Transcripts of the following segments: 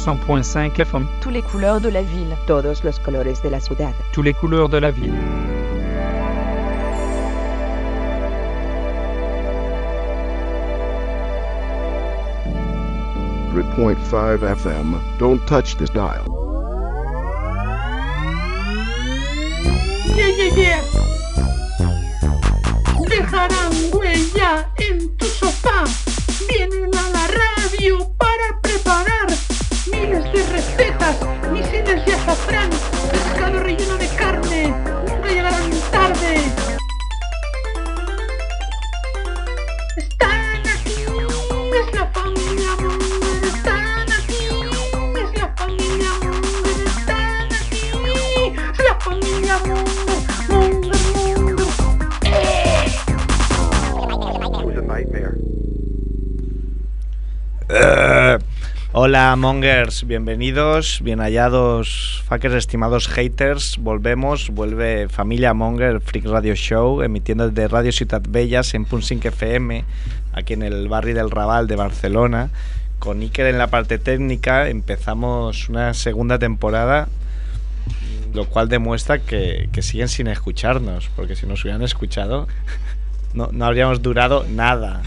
100.5 FM. Toutes les couleurs de la ville. Todos los colores de la ciudad. Toutes les couleurs de la ville. .5 FM. Don't touch this dial. Yeah. Dejarán huella en tu sofá. Vienen a la radio para preparar miles de recetas, misiles de azafrán, pescado relleno de carne. Nunca llegarán tarde. Están aquí, es la familia Munger. Están aquí, es la familia Munger. Están aquí, es la familia Munger. Hola Mongers, bienvenidos, bien hallados, fuckers, estimados haters. Vuelve Familia Monger Freak Radio Show, emitiendo desde Radio Ciutat Bellas en .5 FM, aquí en el barrio del Raval de Barcelona. Con Iker en la parte técnica empezamos una segunda temporada, lo cual demuestra que siguen sin escucharnos, porque si nos hubieran escuchado no habríamos durado nada.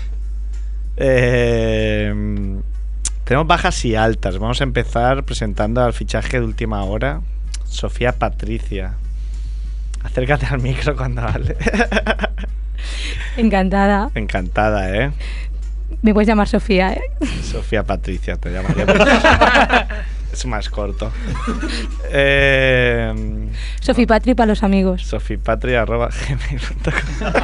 Tenemos bajas y altas. Vamos a empezar presentando al fichaje de última hora, Sofía Patricia. Acércate al micro cuando hable. Encantada. Encantada, ¿eh? Me puedes llamar Sofía, ¿eh? Sofía Patricia, te llamaría. Es más corto. Sofipatri para los amigos. Sofipatri@gmail.com.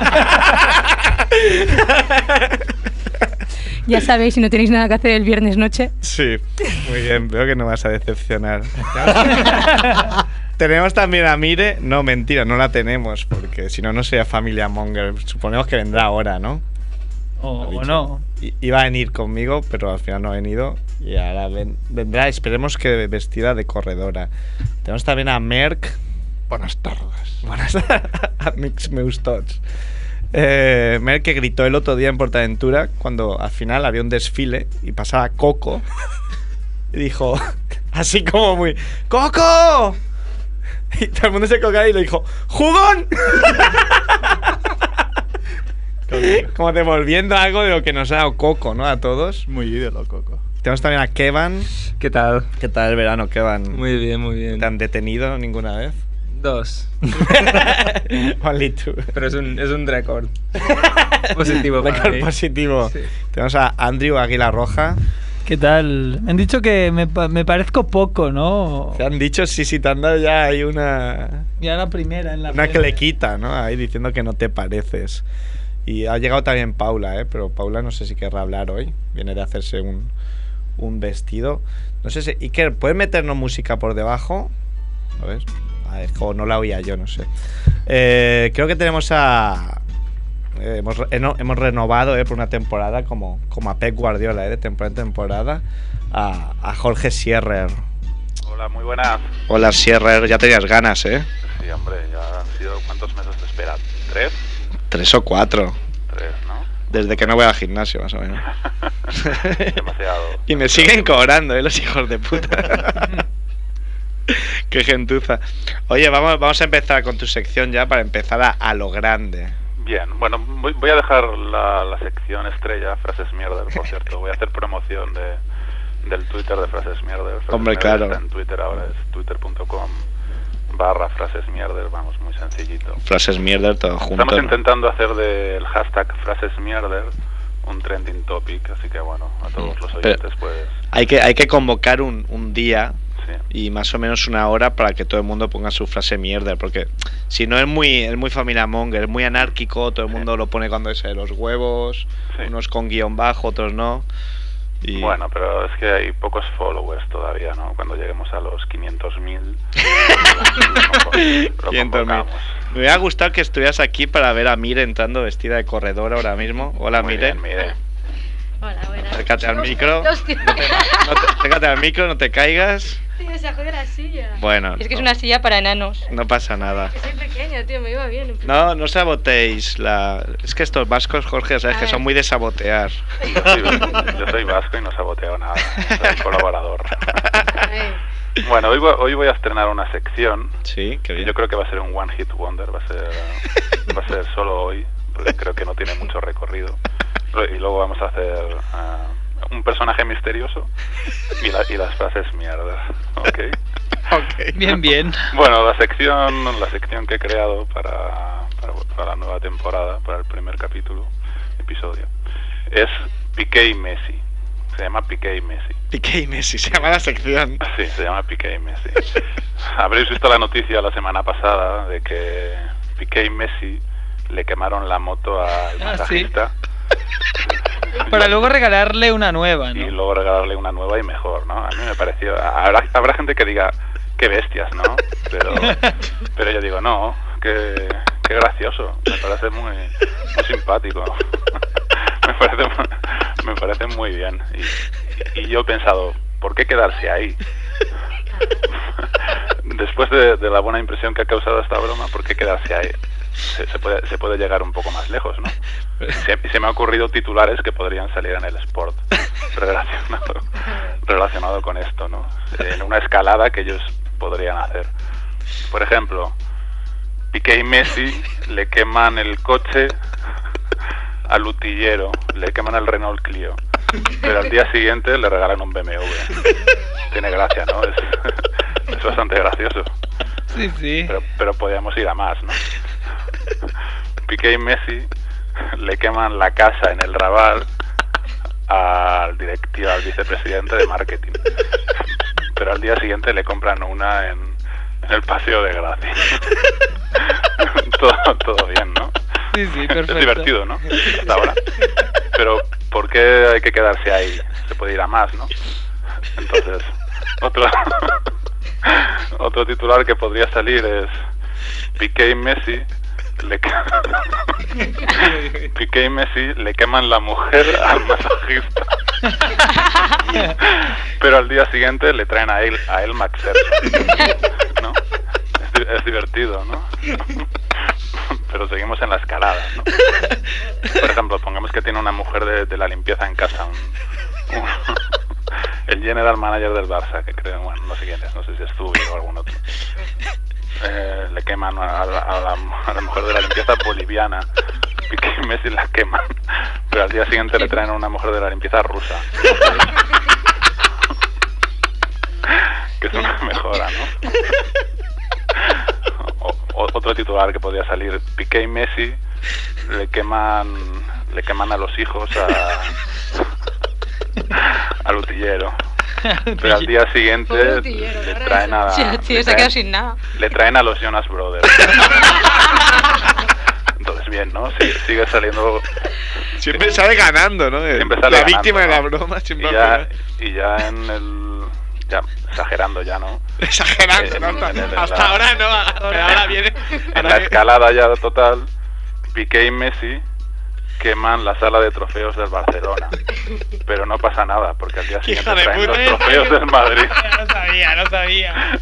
Ya sabéis, si no tenéis nada que hacer el viernes noche. Sí, muy bien, veo que no vas a decepcionar. Tenemos también a Mire. No, mentira, no la tenemos, porque si no, no sería Familia Monger. Suponemos que vendrá ahora, ¿no? O no. Iba a venir conmigo, pero al final no ha venido. Y ahora vendrá, esperemos que vestida de corredora. Tenemos también a Merck. Buenas tardes. Buenas tardes. A Mix Meus Tots. Merck, que gritó el otro día en Portaventura cuando al final había un desfile y pasaba Coco y dijo así como muy ¡Coco! Y todo el mundo se cocaba y le dijo ¡Jugón! Como devolviendo algo de lo que nos ha dado Coco, ¿no? A todos. Muy ídolo, Coco. Tenemos también a Kevan. ¿Qué tal? ¿Qué tal el verano, Kevan? Muy bien. ¿Te han detenido ninguna vez? 2. Only 2. Pero es un récord positivo para récord mí. Positivo. Sí. Tenemos a Andrew Águila Roja. ¿Qué tal? Me han dicho que me parezco poco, ¿no? Te han dicho, sí, te han dado ya ahí una... Ya la primera en la una feria. clequita, ¿no? Ahí diciendo que no te pareces. Y ha llegado también Paula, ¿eh? Pero Paula no sé si querrá hablar hoy. Viene de hacerse un vestido. No sé si... Iker, ¿puedes meternos música por debajo? A ver... O no la oía yo, no sé. Creo que tenemos a... hemos renovado por una temporada como a Pep Guardiola, de temporada en temporada, a Jorge Sierrer. Hola, muy buenas. Hola, Sierrer, ya tenías ganas, ¿eh? Sí, hombre, ya han sido... ¿Cuántos meses de espera? ¿3? 3 o 4. 3, ¿no? Desde que no voy al gimnasio, más o menos. Demasiado. Y me siguen cobrando, los hijos de puta. Qué gentuza. Oye, vamos a empezar con tu sección ya, para empezar a lo grande. Bien, bueno, voy a dejar la sección estrella, Frases Mierder, por cierto. Voy a hacer promoción del Twitter de Frases Mierder. Hombre, claro. Está en Twitter ahora, es twitter.com/Frases Mierder, vamos, muy sencillito. Frases Mierder, todo junto. Estamos intentando hacer del hashtag Frases Mierder un trending topic, así que bueno, a todos los oyentes pues... Hay que convocar un día... Y más o menos una hora para que todo el mundo ponga su frase mierda, porque si no es muy Familia Monger, es muy anárquico, todo el mundo lo pone cuando es de los huevos, unos con guión bajo, otros no. Y... Bueno, pero es que hay pocos followers todavía, ¿no? Cuando lleguemos a los 500.000 500.000. Me hubiera gustado que estuvieras aquí para ver a Mire entrando vestida de corredora ahora mismo. Hola, Mire. Mire. Hola, buenas. Acércate al micro. Acércate al micro, no te caigas. Tío, se ha jodido la silla. Bueno. Es que es una silla para enanos. No pasa nada. Que soy pequeña, tío, me iba bien. No saboteéis la... Es que estos vascos, Jorge, ya sabes que son muy de sabotear. Yo soy vasco y no saboteo nada. Soy colaborador. Bueno, hoy voy a estrenar una sección. Sí, qué bien. Yo creo que va a ser un one hit wonder, va a ser solo hoy, porque creo que no tiene mucho recorrido. Y luego vamos a hacer un personaje misterioso y las frases mierdas, ¿ok? Okay. Bien. Bueno, la sección que he creado para la nueva temporada, para el primer episodio, es Piqué y Messi. Se llama Piqué y Messi. Piqué y Messi, se llama la sección. Sí, se llama Piqué y Messi. Habréis visto la noticia la semana pasada de que Piqué y Messi le quemaron la moto al masajista. ¿Sí? Para luego regalarle una nueva, ¿no? Y luego regalarle una nueva y mejor, ¿no? A mí me pareció... Habrá gente que diga, qué bestias, ¿no? Pero yo digo, no, qué gracioso. Me parece muy simpático. Me parece muy bien. Y yo he pensado, ¿por qué quedarse ahí? Después de la buena impresión que ha causado esta broma, ¿por qué quedarse ahí? Se puede llegar un poco más lejos, ¿no? Se me ha ocurrido titulares que podrían salir en el Sport relacionado con esto, ¿no? En una escalada que ellos podrían hacer. Por ejemplo, Piqué y Messi le queman el coche al utillero, le queman el Renault Clio, pero al día siguiente le regalan un BMW. Tiene gracia, ¿no? Es bastante gracioso. Sí. Pero podríamos ir a más, ¿no? Piqué y Messi le queman la casa en el Raval al vicepresidente de marketing, pero al día siguiente le compran una en el Paseo de Gracia. todo bien, ¿no? Sí, perfecto. Es divertido, ¿no? Hasta ahora. Pero ¿por qué hay que quedarse ahí? Se puede ir a más, ¿no? Entonces, otro titular que podría salir es Piqué y Messi le queman la mujer al masajista, pero al día siguiente le traen a él McPherson, ¿no? Es divertido, ¿no? Pero seguimos en la escalada, ¿no? Por ejemplo, pongamos que tiene una mujer de la limpieza en casa, el general manager del Barça, que creo, bueno, no sé quién es, no sé si es Zubi o algún otro. Le queman a la mujer de la limpieza boliviana. Piqué y Messi la queman, pero al día siguiente le traen a una mujer de la limpieza rusa, que es una mejora, ¿no? Otro titular que podría salir: Piqué y Messi le queman a los hijos al utillero, pero al día siguiente le traen a le traen a los Jonas Brothers. Entonces bien, ¿no? Sigue saliendo. Siempre sale ganando, ¿no? Siempre sale la ganando, víctima, ¿no?, de la ¿no? broma siempre. Y ya en el... Ya, exagerando ya, ¿no? Exagerando, ¿no? Hasta ahora no, ahora viene. En la escalada ya total, Piqué y Messi queman la sala de trofeos del Barcelona, pero no pasa nada porque al día siguiente traen los trofeos del Madrid. No sabía.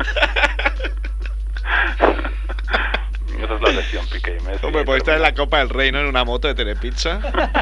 Esa es la lección, Piqué y Messi. Hombre, podéis traer la Copa del Rey, ¿no?, en una moto de Telepizza.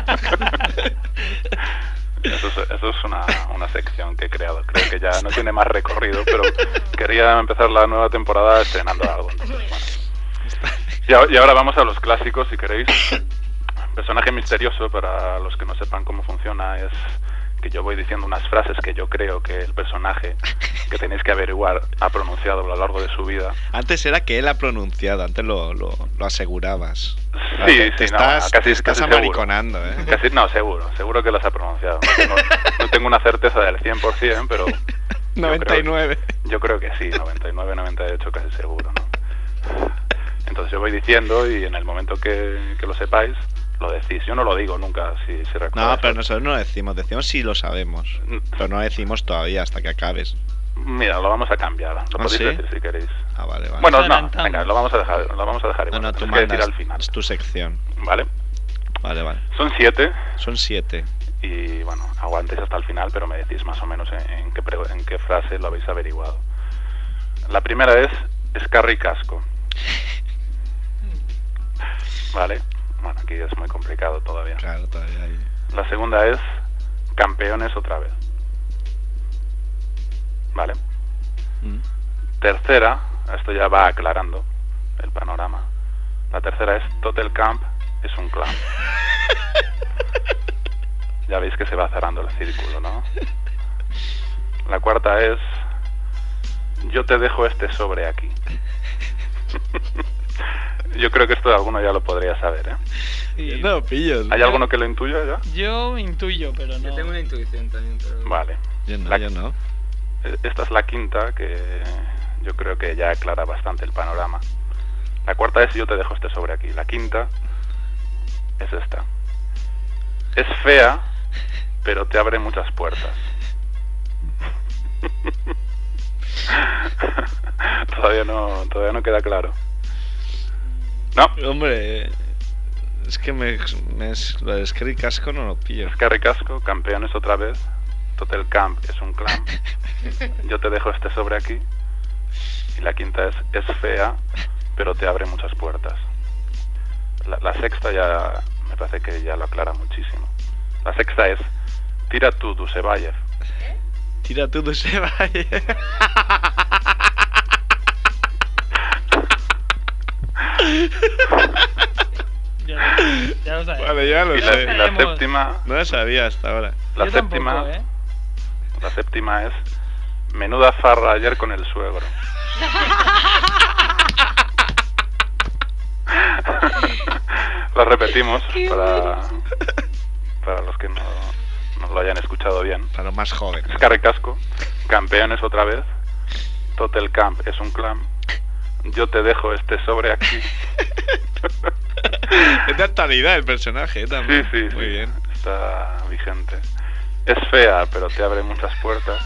Eso es una sección que he creado. Creo que ya no tiene más recorrido, pero quería empezar la nueva temporada estrenando algo. Entonces, bueno. Y ahora vamos a los clásicos, si queréis. Personaje misterioso, para los que no sepan cómo funciona, es que yo voy diciendo unas frases que yo creo que el personaje, que tenéis que averiguar, ha pronunciado a lo largo de su vida. Antes era que él ha pronunciado, antes lo asegurabas. Sí, te estás amariconando, ¿eh? No, seguro que las ha pronunciado. No tengo una certeza del 100%, pero... 99. Yo creo que sí, 99, 98 casi seguro, ¿no? Entonces yo voy diciendo y en el momento que lo sepáis, lo decís. Yo no lo digo nunca, si recuerdas. No, pero nosotros no lo decimos si lo sabemos, pero no lo decimos todavía hasta que acabes. Mira, lo vamos a cambiar. Lo podéis decir si queréis. Ah, vale. Bueno, no, venga, lo vamos a dejar igual. No, tú que decir mandas, al final. es tu sección. Vale. Vale. Son 7. Son 7. Y bueno, aguantéis hasta el final, pero me decís más o menos en qué frase lo habéis averiguado. La primera es Scarry Casco. Vale. Bueno, aquí es muy complicado todavía. Claro, todavía hay. La segunda es campeones otra vez. Vale. Tercera, esto ya va aclarando el panorama. La tercera es tot el camp es un clam. Ya veis que se va cerrando el círculo, ¿no? La cuarta es yo te dejo este sobre aquí. Yo creo que esto alguno ya lo podría saber, ¿eh? Sí. No, pillos. ¿Hay alguno que lo intuya ya? Yo intuyo, pero no. Yo tengo una intuición también, pero... Vale. Yo no, La- yo no. Esta es la quinta, que yo creo que ya aclara bastante el panorama. La cuarta es yo te dejo este sobre aquí. La quinta es esta. Es fea, pero te abre muchas puertas. Todavía no queda claro. No, Hombre, es que lo de Scary Casco no lo pillo. es Carri Casco, campeones otra vez. Total Camp es un clan. Yo te dejo este sobre aquí. Y la quinta es fea, pero te abre muchas puertas. La sexta ya me parece que ya lo aclara muchísimo. La sexta es tira tú, Dusevayev. Tira tú de ese valle. Ya lo sabes. Vale, ya lo Y sé. la séptima, No lo sabía hasta ahora. la Yo séptima, tampoco, ¿eh? la séptima es menuda farra ayer con el suegro. Lo repetimos para los que no lo hayan escuchado bien. Para los más jóvenes. Carri Casco, campeones otra vez. Total Camp es un clan. Yo te dejo este sobre aquí. Es de actualidad el personaje también. Sí, Muy bien. Está vigente. Es fea, pero te abre muchas puertas.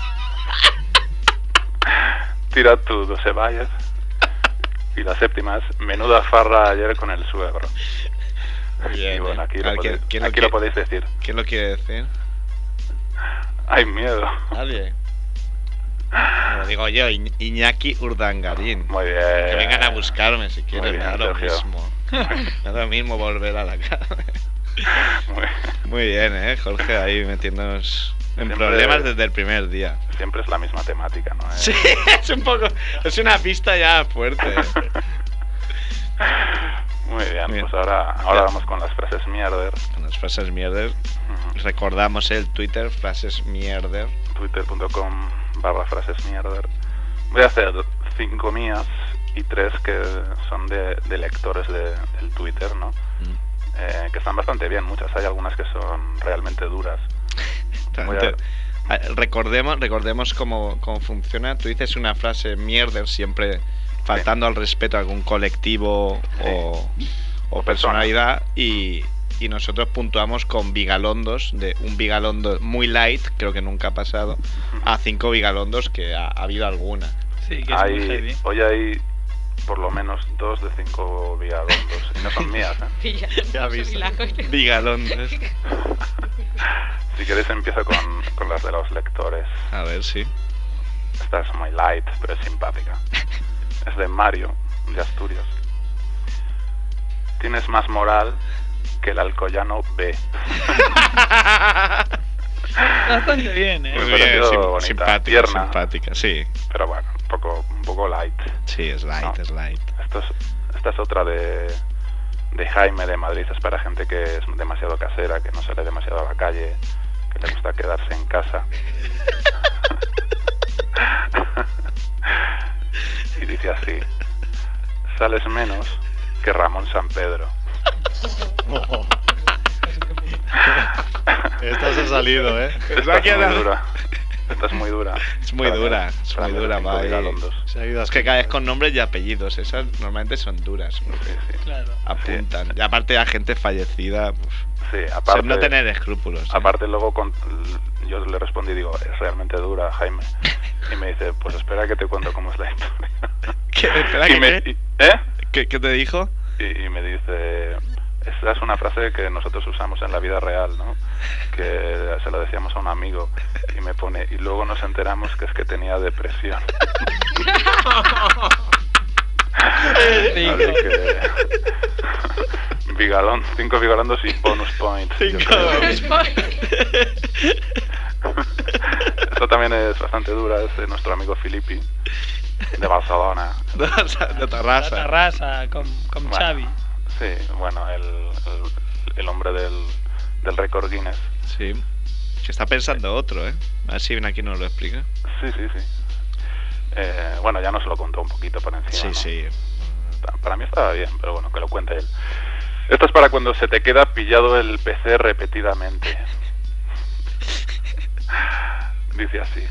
Tira tú, Dusevayev. Y la séptima es menuda farra ayer con el suegro. Muy bien. Y bueno, aquí, A ver, aquí lo podéis decir. ¿Quién lo quiere decir? Hay miedo. Nadie. Lo digo yo, Iñaki Urdangarín. Muy bien. Que vengan a buscarme si quieren, Muy bien, me da lo Sergio. mismo. Me da lo mismo volver a la cara. Muy, Muy bien, Jorge, ahí metiéndonos en Siempre- problemas desde el primer día. siempre es la misma temática, ¿no? Sí, es un poco. Es una pista ya fuerte. Muy bien, Bien. pues ahora vamos con las frases mierder. Con las frases mierder. Recordamos el Twitter, frases mierder. Twitter.com/frases mierder. Voy a hacer 5 mías y 3 que son de lectores del Twitter, ¿no? Que están bastante bien, muchas. Hay algunas que son realmente duras. Voy a- Recordemos cómo funciona. Tú dices una frase mierder siempre faltando al respeto a algún colectivo o personalidad y nosotros puntuamos con bigalondos, de un bigalondo muy light, creo que nunca ha pasado, a 5 bigalondos que ha habido alguna. Sí, que es muy heavy. Hoy hay por lo menos 2 de 5 bigalondos y no son mías, ¿eh? Pilla. Ya has visto. Milagro. Bigalondos. Si queréis empiezo con las de los lectores. A ver, sí. Esta es muy light, pero es simpática. Es de Mario, de Asturias. Tienes más moral que el alcoyano B. Bastante bien, ¿eh? Muy Muy bien, parecido, bonita, simpática, tierna. simpática, sí. Pero bueno, un poco light. Sí, es light, No. es light. Esta es otra de Jaime de Madrid. Es para gente que es demasiado casera, que no sale demasiado a la calle, que le gusta quedarse en casa. Y dice así: sales menos que Ramón San Pedro. Esta se ha salido, ¿eh? Esta es muy dura. Esta es muy dura. Es muy dura, es Para muy mí dura, los cinco va. bigalondos. Es que cada vez con nombres y apellidos, esas normalmente son duras, porque Sí, sí. Claro. apuntan. Y aparte a gente fallecida, pues, Sí, aparte, no tener escrúpulos. ¿eh? aparte luego yo le respondí y digo, es realmente dura, Jaime. Y me dice, pues espera que te cuento cómo es la historia. Espera, Y me- ¿Eh? ¿Qué te dijo? Y me dice, esa es una frase que nosotros usamos en la vida real, ¿no? Que se lo decíamos a un amigo y me pone, y luego nos enteramos que es que tenía depresión. Así que 5 bigalondos y bonus points. yo creo. Esto también es bastante dura, es de nuestro amigo Filippi, de Barcelona. De Tarrasa. Tarrasa, con Bueno, Xavi. Sí, bueno, el hombre del récord Guinness. Sí. Que está pensando otro, ¿eh? A ver si viene aquí y nos lo explica. Sí. Bueno, ya nos lo contó un poquito por encima. Sí, ¿no? sí. Para mí estaba bien, pero bueno, que lo cuente él. Esto es para cuando se te queda pillado el PC repetidamente. Dice así.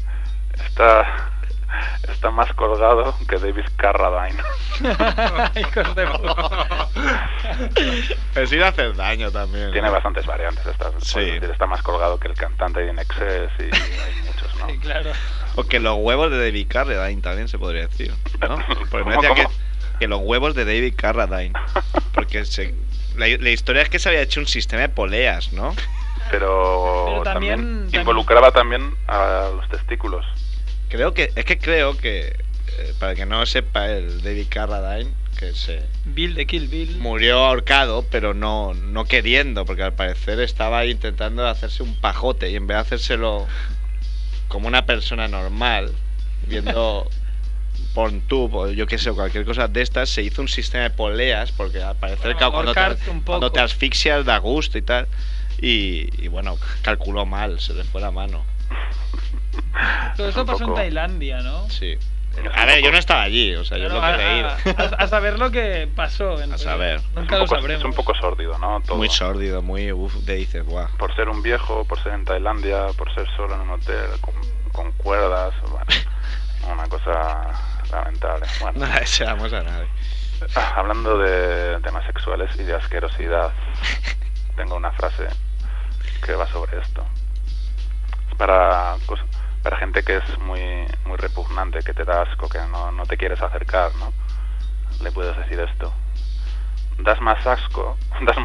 Está más colgado que David Carradine. Hijos de puta. Es ir a hacer daño también. Tiene ¿no? bastantes variantes. Sí. Puedes decir, está más colgado que el cantante de INXS y hay muchos, ¿no? Sí, claro. O que los huevos de David Carradine también se podría decir, ¿no? Porque me decía ¿Cómo? que los huevos de David Carradine. Porque la historia es que se había hecho un sistema de poleas, ¿no? Pero también involucraba también a los testículos. Creo que para que no sepa, el David Carradine, que se Bill de Kill Bill. murió ahorcado, pero no queriendo, porque al parecer estaba intentando hacerse un pajote y en vez de hacérselo como una persona normal, viendo PornTube o yo qué sé, cualquier cosa de estas, se hizo un sistema de poleas, porque al parecer Para cuando ahorcarte un poco. cuando te asfixias da gusto y tal, y bueno, calculó mal, se le fue la mano. Todo eso Un pasó en poco- Tailandia, ¿no? Sí. A ver, yo no estaba allí, o sea, yo Claro, lo que he leído. a saber lo que pasó. A saber. Nunca lo Es sabremos. un poco sórdido, ¿no? Todo. Muy sórdido, muy te dices, guau. Por ser un viejo, por ser en Tailandia, por ser solo en un hotel con cuerdas, bueno, una cosa lamentable. Bueno, No la deseamos a nadie. hablando de temas sexuales y de asquerosidad, tengo una frase que va sobre esto. Es para gente que es muy repugnante, que te da asco, que no te quieres acercar, ¿no? Le puedes decir esto. Das más asco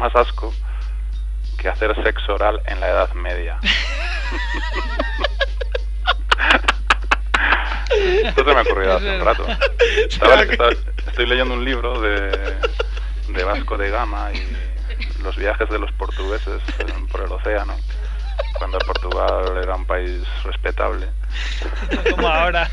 que hacer sexo oral en la Edad Media. Esto se me ha ocurrido hace un rato. Estoy leyendo un libro de Vasco de Gama y los viajes de los portugueses por el océano, cuando Portugal era un país respetable. Como ahora.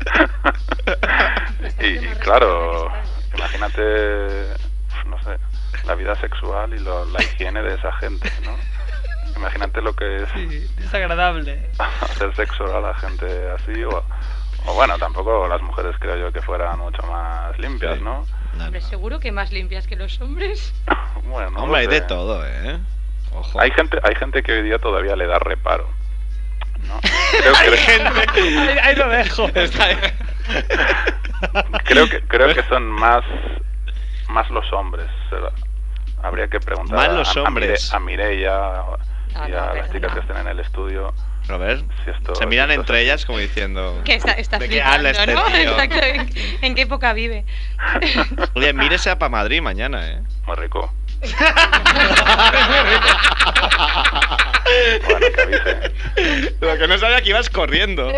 y claro, imagínate, no sé, la vida sexual y la higiene de esa gente, ¿no? Imagínate lo que es Sí, desagradable. hacer sexo oral a gente así, o bueno, tampoco las mujeres creo yo que fueran mucho más limpias, Sí. ¿no? Hombre, seguro que más limpias que los hombres. Bueno, no Hombre, hay lo sé. de todo, ¿eh? Ojo. Hay gente que hoy día todavía le da reparo, ¿no? Ahí lo dejo. Creo que son más los hombres. Habría que preguntar Más los hombres. a Mireia y No, a las perdona. chicas que estén en el estudio. A ver, Si esto- se miran si esto entre es- ellas como diciendo... Que está ¿de qué flipando, habla este ¿no? tío? Exacto. ¿En qué época vive? Oye, mírese para Madrid mañana, ¿eh? Muy rico. Bueno, que avise. Lo que no sabía que ibas corriendo.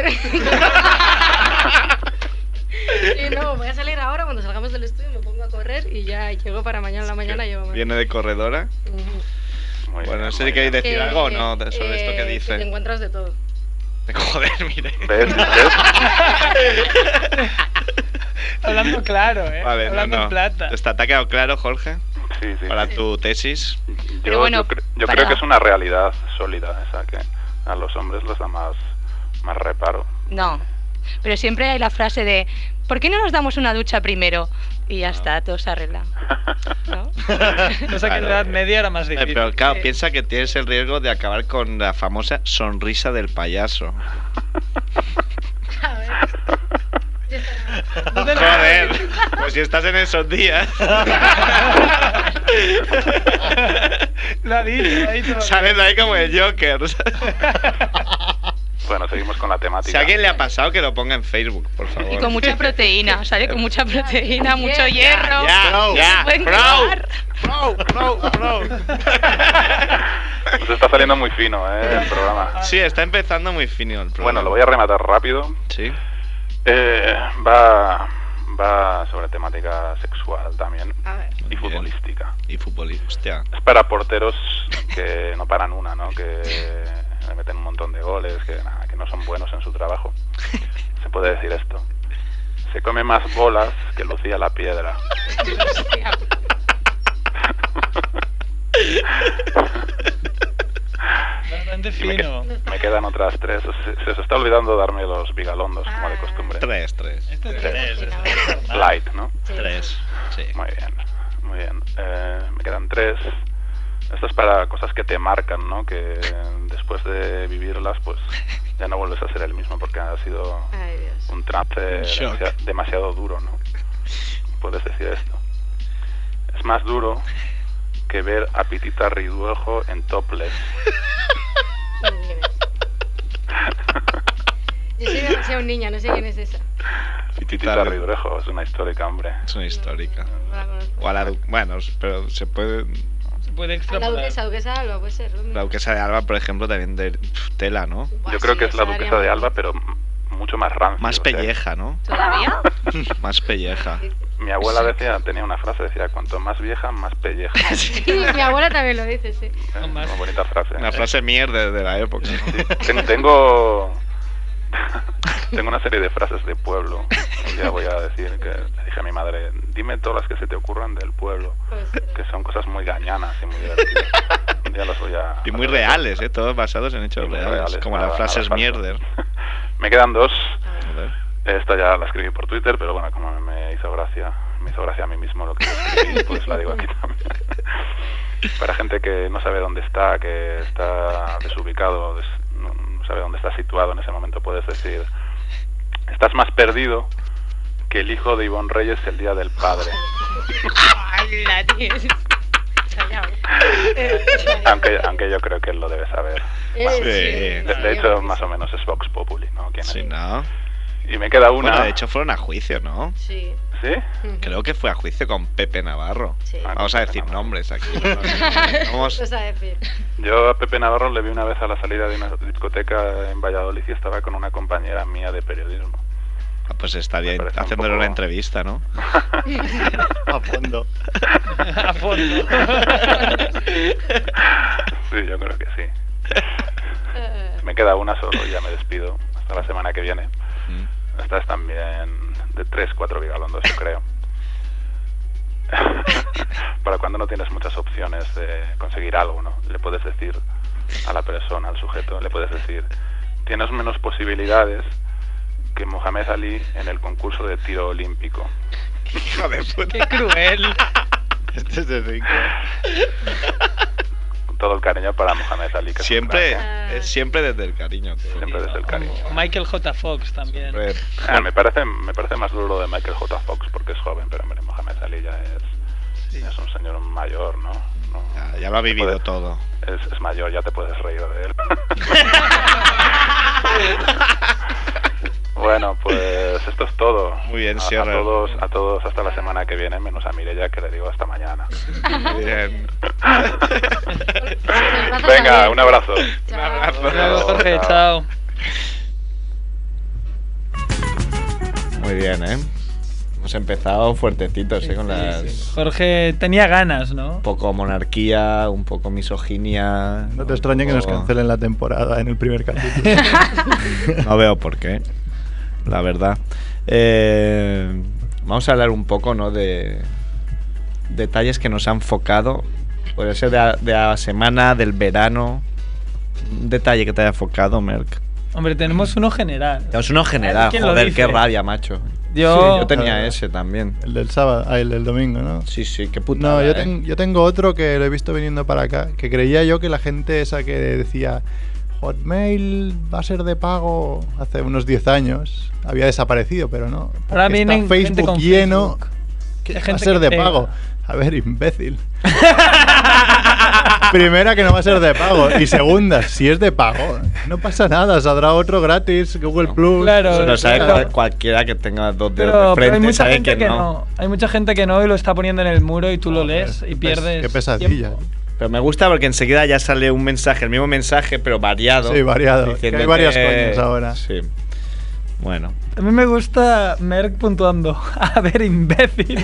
Y no, voy a salir ahora cuando salgamos del estudio, me pongo a correr y ya llego para mañana en la mañana. Llego más. Viene de corredora. Ujú. Muy Bueno, bien, no sé muy si queréis bien. decir algo o no sobre esto que Que te dice. encuentras de todo. Joder, mire. ¿Ves? Hablando claro, ¿eh? Vale, Hablando no. en plata. ¿Te ha quedado claro, Jorge? Sí, sí. Para tu tesis. Pero bueno, yo para- creo que es una realidad sólida esa, que a los hombres les da más reparo. No, pero siempre hay la frase de ¿por qué no nos damos una ducha primero? Y ya está, todo se arregla. ¿No? Cosa que en la Edad Media era más difícil. Pero claro, Sí. piensa que tienes el riesgo de acabar con la famosa sonrisa del payaso. A ver. Joder, pues si estás en esos días. Lo ha dicho. Sales de ahí como el Joker. Bueno, seguimos con la Si temática. a alguien le ha pasado, que lo ponga en Facebook, por favor. Y con mucha proteína, ¿sabes? Con mucha proteína, mucho hierro. Ya, Buen bro, lugar. bro. Nos está saliendo muy fino, el programa. Sí, está empezando muy fino el programa. Bueno, lo voy a rematar rápido. Sí. Va sobre temática sexual también A ver. y Bien. futbolística. Y futbolista. Hostia. Es para porteros que no paran una, ¿no? Que le meten un montón de goles, que no son buenos en su trabajo. Se puede decir esto. Se come más bolas que Lucía la Piedra. Bastante fino. Me quedan otras 3. Se os está olvidando darme los bigalondos, como de costumbre. 3. Light, ¿no? 3, sí. Muy bien. Me quedan 3. Esto es para cosas que te marcan, ¿no? Que después de vivirlas, pues ya no vuelves a ser el mismo porque ha sido un trance demasiado duro, ¿no? Puedes decir esto. Es más duro que ver a Pitita Riduejo en topless. Yo soy demasiado niña, no sé quién es esa. Pitita Riduejo es una histórica, hombre. Es una histórica. O a la bueno, pero se puede extrapolar. La duquesa de Alba puede ser. La duquesa de Alba, por ejemplo, también de tela, ¿no? Yo creo que es la duquesa de Alba, pero mucho más rancia. Más pelleja, ¿no? ¿Todavía? Más pelleja. Mi abuela tenía una frase, decía, cuanto más vieja, más pelleja. Sí, mi abuela también lo dice, sí. Una bonita frase. Una frase mierda de la época, ¿no? Sí. Tengo una serie de frases de pueblo. Un día voy a decir que le dije a mi madre, dime todas las que se te ocurran del pueblo, que son cosas muy gañanas y muy divertidas. Un día las voy a... Y muy reales, todos basados en hechos reales, como las frases mierder. Me quedan 2. Esta ya la escribí por Twitter, pero bueno, como me hizo gracia a mí mismo lo que escribí, pues la digo aquí también. Para gente que no sabe dónde está, que está desubicado, no sabe dónde está situado en ese momento, puedes decir, estás más perdido que el hijo de Ivonne Reyes el día del padre. Aunque yo creo que él lo debe saber. Bueno, Sí. De hecho, más o menos es Vox Populi, ¿no? Sí, ¿no? Y me queda una... Bueno, de hecho fueron a juicio, ¿no? Sí. ¿Sí? Creo que fue a juicio con Pepe Navarro. Sí. Vamos a decir nombres aquí. Vamos. Vas a decir. Yo a Pepe Navarro le vi una vez a la salida de una discoteca en Valladolid y estaba con una compañera mía de periodismo. Pues estaría Me parece haciéndole un poco... una entrevista, ¿no? A fondo. A fondo. Sí, yo creo que sí. Me queda una solo y ya me despido. Hasta la semana que viene. Esta es también de 3-4 bigalondos, yo creo. Para cuando no tienes muchas opciones de conseguir algo, ¿no? Le puedes decir a la persona, al sujeto, le puedes decir, tienes menos posibilidades que Mohamed Ali en el concurso de tiro olímpico. Hijo de puta. ¡Qué cruel! Este es de 5. Con todo el cariño para Mohamed Ali. Que Siempre, es siempre desde el cariño. siempre desde el cariño. Michael J. Fox también. Me parece más duro lo de Michael J. Fox porque es joven, pero hombre, Mohamed Ali ya es un señor mayor, ¿no? Ya lo ha vivido todo. Es mayor, ya te puedes reír de él. Bueno, pues esto es todo. Muy bien, a todos hasta la semana que viene, menos a Mireia, que le digo hasta mañana. Muy bien. Venga, un abrazo. Un abrazo. Chao, Jorge, chao. Muy bien, Hemos empezado fuertecitos, con las... Jorge tenía ganas, ¿no? Un poco monarquía, un poco misoginia. No te extrañe que nos cancelen la temporada en el primer capítulo. No veo por qué, la verdad. Vamos a hablar un poco, ¿no? De detalles que nos han focado. Puede ser de la semana, del verano. Un detalle que te haya focado, Merck. Hombre, tenemos uno general. Tenemos uno general, joder, qué rabia, macho. Yo tenía ese también. El del sábado, el del domingo, ¿no? Sí, qué putada. No, yo tengo otro que lo he visto viniendo para acá, que creía yo que la gente esa que decía Hotmail va a ser de pago hace unos 10 años había desaparecido, pero no. Ahora viene Facebook lleno que va a ser de pago. A ver, imbécil. Primera, que no va a ser de pago. Y segunda, si es de pago, no pasa nada. Saldrá otro gratis, Google Plus. Claro. Eso lo sabe cualquiera que tenga dos dedos de frente. Pero hay mucha gente que no. Hay mucha gente que no y lo está poniendo en el muro y tú lo lees y pierdes. Qué pesadilla. Tiempo. Pero me gusta porque enseguida ya sale un mensaje, el mismo mensaje, pero variado. Sí, variado. Que hay varias coñas ahora. Sí. Bueno. A mí me gusta Merck puntuando. A ver, imbécil.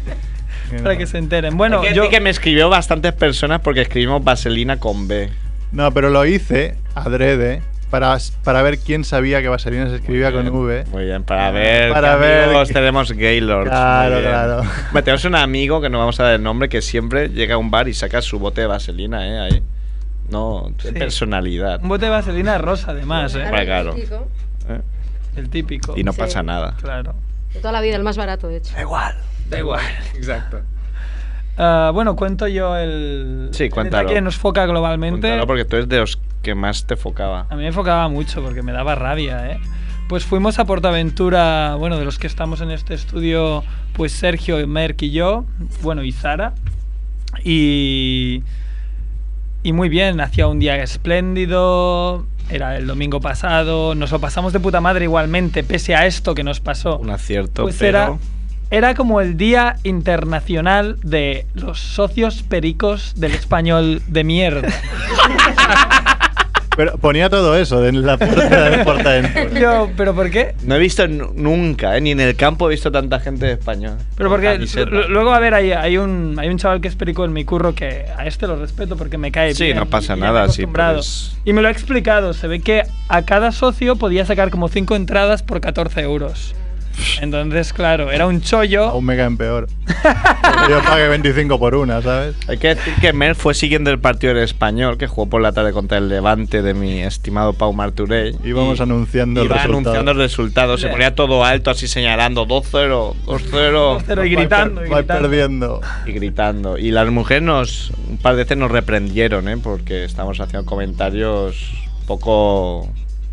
Para que se enteren. Bueno, yo que me escribió bastantes personas porque escribimos vaselina con B. No, pero lo hice adrede para ver quién sabía que Vaselina se escribía con V. Muy bien, para ver Para qué ver amigos que- tenemos Gaylords. Claro, Muy bien. claro. Bueno, tenemos un amigo que no vamos a dar el nombre que siempre llega a un bar y saca su bote de vaselina, ahí. No, de Sí. personalidad. Un bote de vaselina rosa, además, ¿eh? Hombre, claro. Típico. ¿Eh? El típico. Y no Sí. pasa nada. Claro. De toda la vida, el más barato, de hecho. Da igual. Da igual. Exacto. Bueno, cuento yo el... Sí, cuéntalo. Que nos foca globalmente. Cuéntalo porque tú eres de los que más te focaba. A mí me enfocaba mucho porque me daba rabia, ¿eh? Pues fuimos a Portaventura, bueno, de los que estamos en este estudio, pues Sergio, Merck y yo, bueno, y Zara. Y muy bien, hacía un día espléndido, era el domingo pasado, nos lo pasamos de puta madre igualmente, pese a esto que nos pasó. Un acierto, Pues pero... era como el Día Internacional de los Socios Pericos del Español de mierda. Pero ponía todo eso en la puerta de Portaventura. Yo, ¿pero por qué? No he visto nunca, ni en el campo he visto tanta gente de español. Pero con porque camiseta. luego, a ver, hay un chaval que es perico en mi curro que a este lo respeto porque me cae Sí, bien. no pasa y ya me he nada, sí, acostumbrado. pues- Y me lo ha explicado. Se ve que a cada socio podía sacar como 5 entradas por 14 euros. Entonces, claro, era un chollo. Aún me caen peor. Yo pagué 25 por una, ¿sabes? Hay que decir que Mer fue siguiendo el partido del Español, que jugó por la tarde contra el Levante de mi estimado Pau Marturell. Íbamos anunciando el Iba resultado. anunciando el resultado, se ponía todo alto así señalando 2-0, 2-0. 2-0 y gritando. Vais perdiendo. Y gritando. Y las mujeres un par de veces nos reprendieron, porque estábamos haciendo comentarios poco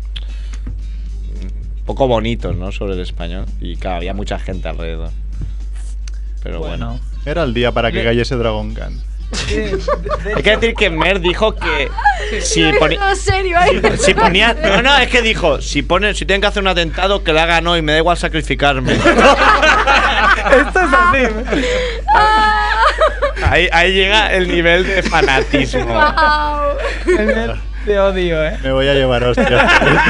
bonitos, ¿no? Sobre el español. Y claro, había mucha gente alrededor. Pero bueno. Era el día para que cayese Dragon Khan. Hay que decir que Mer dijo que si ponía... Todo serio ahí. Si ponía, no, es que dijo, si tienen que hacer un atentado, que lo hagan hoy, me da igual sacrificarme. Esto es así. Ahí llega el nivel de fanatismo. Te odio, ¿eh? Me voy a llevar hostias.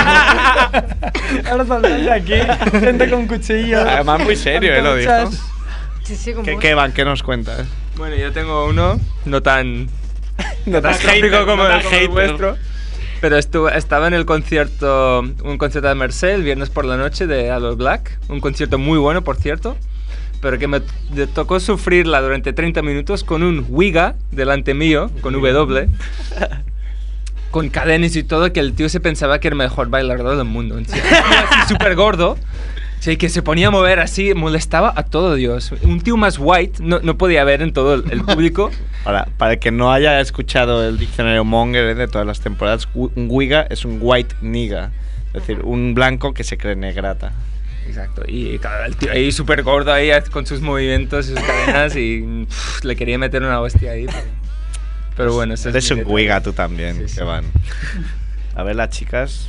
Ahora saldrás de aquí, gente con cuchillos. Además, muy serio, lo dijo. antorchas. Sí, sí, como ¿Qué van? ¿Qué nos cuentas? Bueno, yo tengo uno no tan No tan tópico hater, como, no tan como el hater. vuestro. Pero estaba en el concierto, un concierto de Merced el viernes por la noche de Aloe Black. Un concierto muy bueno, por cierto. Pero que me tocó sufrirla durante 30 minutos con un Wiga delante mío, con W. Con cadenas y todo, que el tío se pensaba que era el mejor bailador del mundo. Un tío así súper gordo. Sí, que se ponía a mover así, molestaba a todo Dios. Un tío más white no podía ver en todo el público. Para el que no haya escuchado el diccionario Monger de todas las temporadas, un Wiga es un white nigga. Es decir, un blanco que se cree negrata. Exacto, y claro, el tío ahí súper gordo ahí con sus movimientos y sus cadenas y le quería meter una hostia ahí. Pero bueno, eso Eres mi un detalle. Wiga tú también, Sí, sí. que van. A ver, las chicas.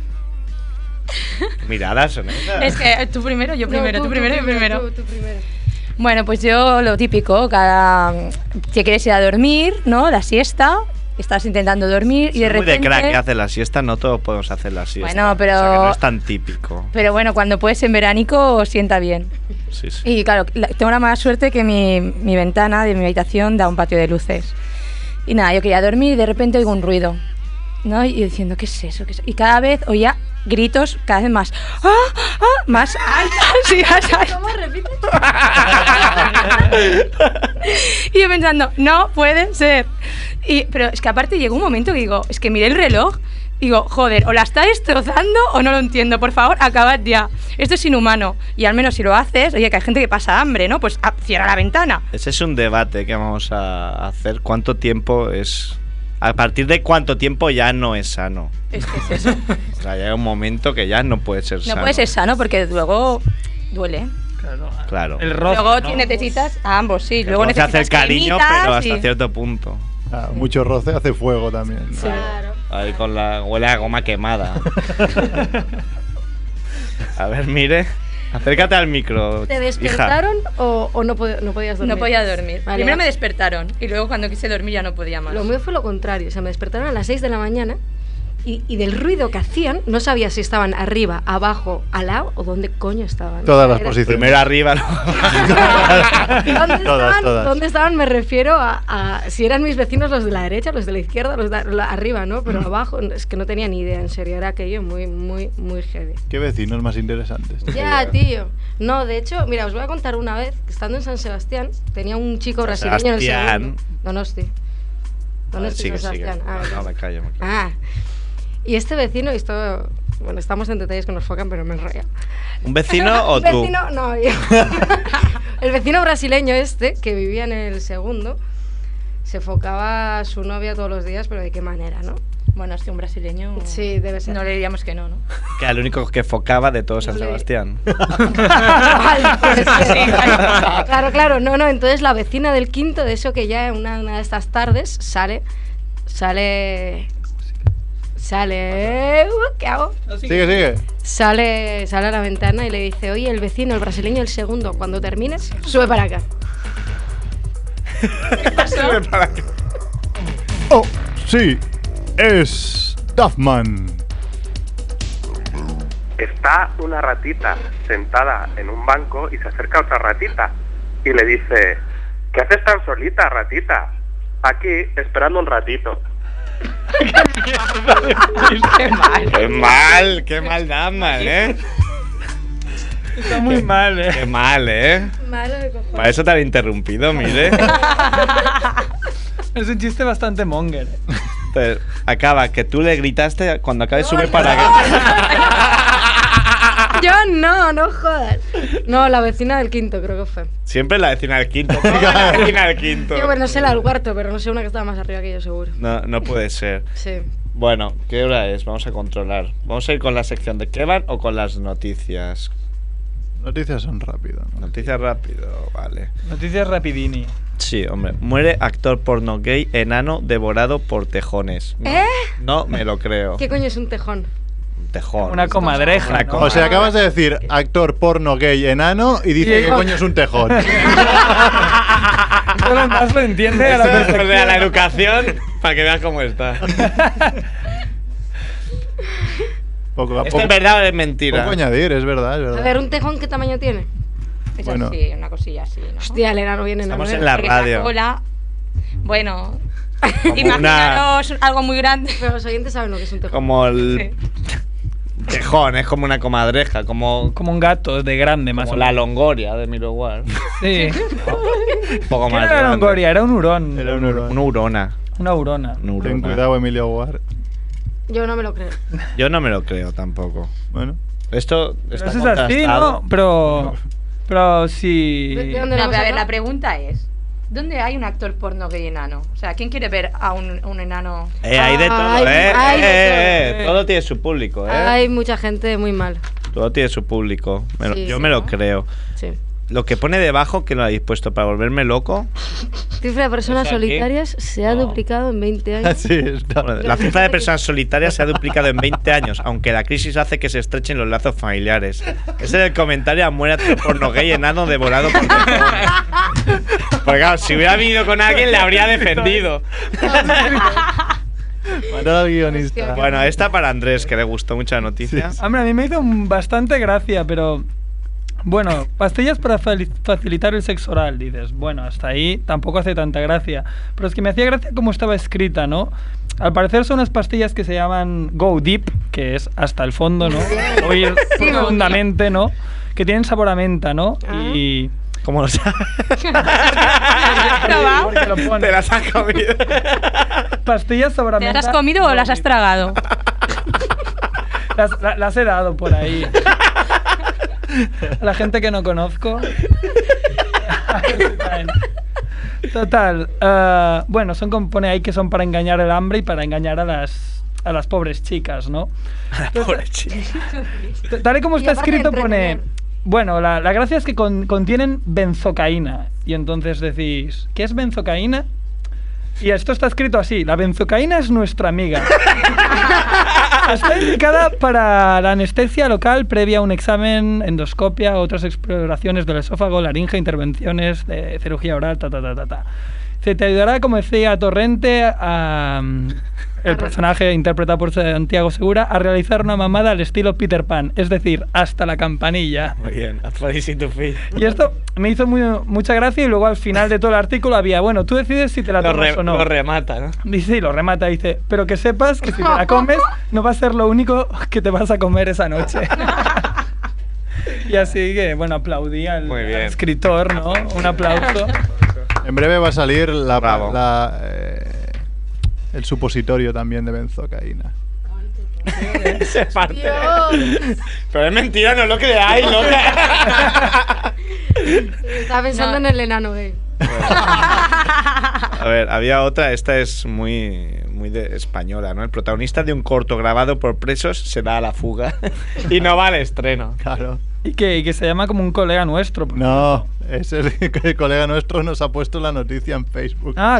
Miradas, ¿no? Es que tú primero, yo primero, tú primero, yo primero. Tú primero. Bueno, pues yo lo típico, si quieres ir a dormir, ¿no? La siesta, estás intentando dormir y de Muy de repente... crack que hace la siesta, no todos podemos hacer la siesta. Bueno, pero- O sea, que no es tan típico. Pero bueno, cuando puedes en veranico sienta bien. Sí, sí. Y claro, tengo la mala suerte que mi ventana de mi habitación da un patio de luces. Y nada, yo quería dormir y de repente oigo un ruido, ¿no? Y yo diciendo, ¿qué es eso? ¿Qué es eso? Y cada vez oía gritos cada vez más, más altos. Sí, más altos. ¿Cómo repites? Y yo pensando, no puede ser. Pero es que aparte llegó un momento que digo, es que miré el reloj, digo, joder, o la está destrozando o no lo entiendo, por favor, acabad ya. Esto es inhumano. Y al menos si lo haces, oye, que hay gente que pasa hambre, ¿no? Pues cierra la ventana. Ese es un debate que vamos a hacer. ¿Cuánto tiempo es...? A partir de cuánto tiempo ya no es sano. Es que es eso. O sea, llega un momento que ya no puede ser No sano. puede ser sano porque luego duele. Claro. El roce, Luego ¿no? necesitas a ambos, sí. Luego Luego se hace necesitas el cariño, cremitas pero hasta y- cierto punto. Ah, mucho roce hace fuego también. Sí. Claro. Ahí con la... Huele a goma quemada. A ver, mire. Acércate al micro, ¿Te hija. despertaron o no podías dormir? No podía dormir. Vale. Primero me despertaron y luego cuando quise dormir ya no podía más. Lo mío fue lo contrario. O sea, me despertaron a las 6 de la mañana y del ruido que hacían, no sabía si estaban arriba, abajo, al lado o dónde coño estaban. Todas las Era- posiciones. Primero arriba, ¿no? ¿Dónde estaban? Me refiero a si eran mis vecinos los de la derecha, los de la izquierda, los de arriba, ¿no? Pero abajo, es que no tenía ni idea, en serio, era aquello muy, muy, muy heavy. Qué vecinos más interesantes. Ya, tío. No, de hecho, mira, os voy a contar una vez, que estando en San Sebastián, tenía un chico San brasileño en el Sebastián. segundo. Donosti. Donosti, Sigue, San sigue. Sebastián. No, me callo, me callo. Ah. Y este vecino, y esto, bueno, estamos en detalles que nos focan, pero me enrolla. ¿Un vecino o Un tú? vecino, no, yo. El vecino brasileño este, que vivía en el segundo, se focaba a su novia todos los días, pero de qué manera, ¿no? Bueno, es que un brasileño... Sí, debe ser. No le diríamos que no, ¿no? Que era el único que focaba de todo San No le- Sebastián. Vale, pues sí. Claro, no, entonces la vecina del quinto, de eso que ya una de estas tardes sale, ¿qué hago? Sigue. Sale a la ventana y le dice, oye, el vecino, el brasileño, el segundo, cuando termines, sube para acá. ¿Qué pasó? Oh, sí, es Duffman. Está una ratita sentada en un banco y se acerca otra ratita y le dice, ¿qué haces tan solita, ratita? Aquí, esperando un ratito. Qué mal Duffman, ¿eh? Está muy mal, Qué mal, ¿eh? Malo de cojones. Para eso te han interrumpido, mire. Es un chiste bastante monger. Entonces, acaba que tú le gritaste cuando acabe sube para acá. Yo no jodas. No, la vecina del quinto creo que fue. Siempre la vecina del quinto. La vecina del quinto. Sí, bueno, no sé la del cuarto, pero no sé una que estaba más arriba que yo seguro. No puede ser. Sí. Bueno, ¿qué hora es? Vamos a controlar. ¿Vamos a ir con la sección de Kevan o con las noticias? Noticias son rápido, ¿no? Noticias rápido, vale. Noticias rapidini. Sí, hombre. Muere actor porno gay enano devorado por tejones. No, no me lo creo. ¿Qué coño es un tejón? Un tejón. Una comadreja. Una ¿no? coma- O sea, acabas de decir actor porno gay enano y dice que coño es un tejón. Solo más lo entiende a la Esto es perfección. de la educación para que veas cómo está. Poco a ¿Esto poco. es verdad o es mentira? Poco añadir, es verdad, es A verdad. ver, ¿un tejón qué tamaño tiene? Es Bueno. así, una cosilla así, ¿no? Hostia, el enano viene enano. Estamos en la Porque esa radio. cola... Bueno... Como Imaginaros algo muy grande. Pero los oyentes saben lo que es un tejón. Como el tejón, es como una comadreja, como un gato de grande, más o la menos. longoria de Miroguar. Sí. Un poco ¿Qué más era la grande. longoria? Era un hurón. Era un hurón. Una urona. Una urona. Una urona. Ten cuidado, Emilio Guar. Yo no me lo creo. Yo no me lo creo tampoco. Bueno. Esto Pero está eso es así, contrastado. ¿no? Pero sí. ¿De dónde No, lo pero hemos a ver, sacado? la pregunta es... ¿Dónde hay un actor porno gay enano? O sea, ¿quién quiere ver a un enano? Hay de todo, Hay de todo. Todo tiene su público, Hay mucha gente muy mal. Todo tiene su público. Sí, Yo sí, me lo ¿no? creo. Sí. Lo que pone debajo, que lo habéis puesto para volverme loco. Cifra de personas ¿Eso aquí? solitarias se ha duplicado en 20 años. Sí, está. Bueno, la cifra de personas solitarias se ha duplicado en 20 años, aunque la crisis hace que se estrechen los lazos familiares. Ese es el comentario a muerte porno gay enano devorado por tejones. Porque claro, si hubiera venido con alguien le habría defendido. Matar al guionista. Bueno, esta para Andrés, que le gustó mucho la noticia. Hombre, a mí me hizo bastante gracia, pero... Bueno, pastillas para facilitar el sexo oral, dices. Bueno, hasta ahí tampoco hace tanta gracia. Pero es que me hacía gracia cómo estaba escrita, ¿no? Al parecer son unas pastillas que se llaman Go Deep, que es hasta el fondo, ¿no? O ir Sí, profundamente, ¿no? Que tienen sabor a menta, ¿no? Y... ¿Cómo lo sabes? Porque lo pone. Te las has comido. Pastillas sabor a ¿Te menta. las has comido o las has tragado? Las he dado por ahí. A la gente que no conozco. Total. Bueno, son como pone ahí que son para engañar el hambre y para engañar a las pobres chicas, ¿no? Pobre chico. Tal y como Y está aparte escrito de pone... entretener. Bueno, la gracia es que contienen benzocaína. Y entonces decís, ¿qué es benzocaína? Y esto está escrito así: la benzocaína es nuestra amiga. Está indicada para la anestesia local previa a un examen, endoscopia, otras exploraciones del esófago, laringe, intervenciones de cirugía oral, ta. Se te ayudará, como decía Torrente, a el personaje interpretado por Santiago Segura, a realizar una mamada al estilo Peter Pan, es decir, hasta la campanilla. Muy bien, Y esto me hizo mucha gracia y luego al final de todo el artículo había, bueno, tú decides si te la tomas o no. Lo remata, ¿no? Dice, y lo remata, dice, pero que sepas que si te la comes no va a ser lo único que te vas a comer esa noche. Y así que, bueno, aplaudí al escritor, ¿no? Un aplauso. En breve va a salir el supositorio también de benzocaína. Se parte. Pero es mentira, no lo creáis, ¿no? Estaba pensando en el enano gay. A ver, había otra, esta es muy de española, ¿no? El protagonista de un corto grabado por presos se da a la fuga y no va al estreno. Claro. Y que se llama como un colega nuestro. No, es el colega nuestro nos ha puesto la noticia en Facebook. Ah,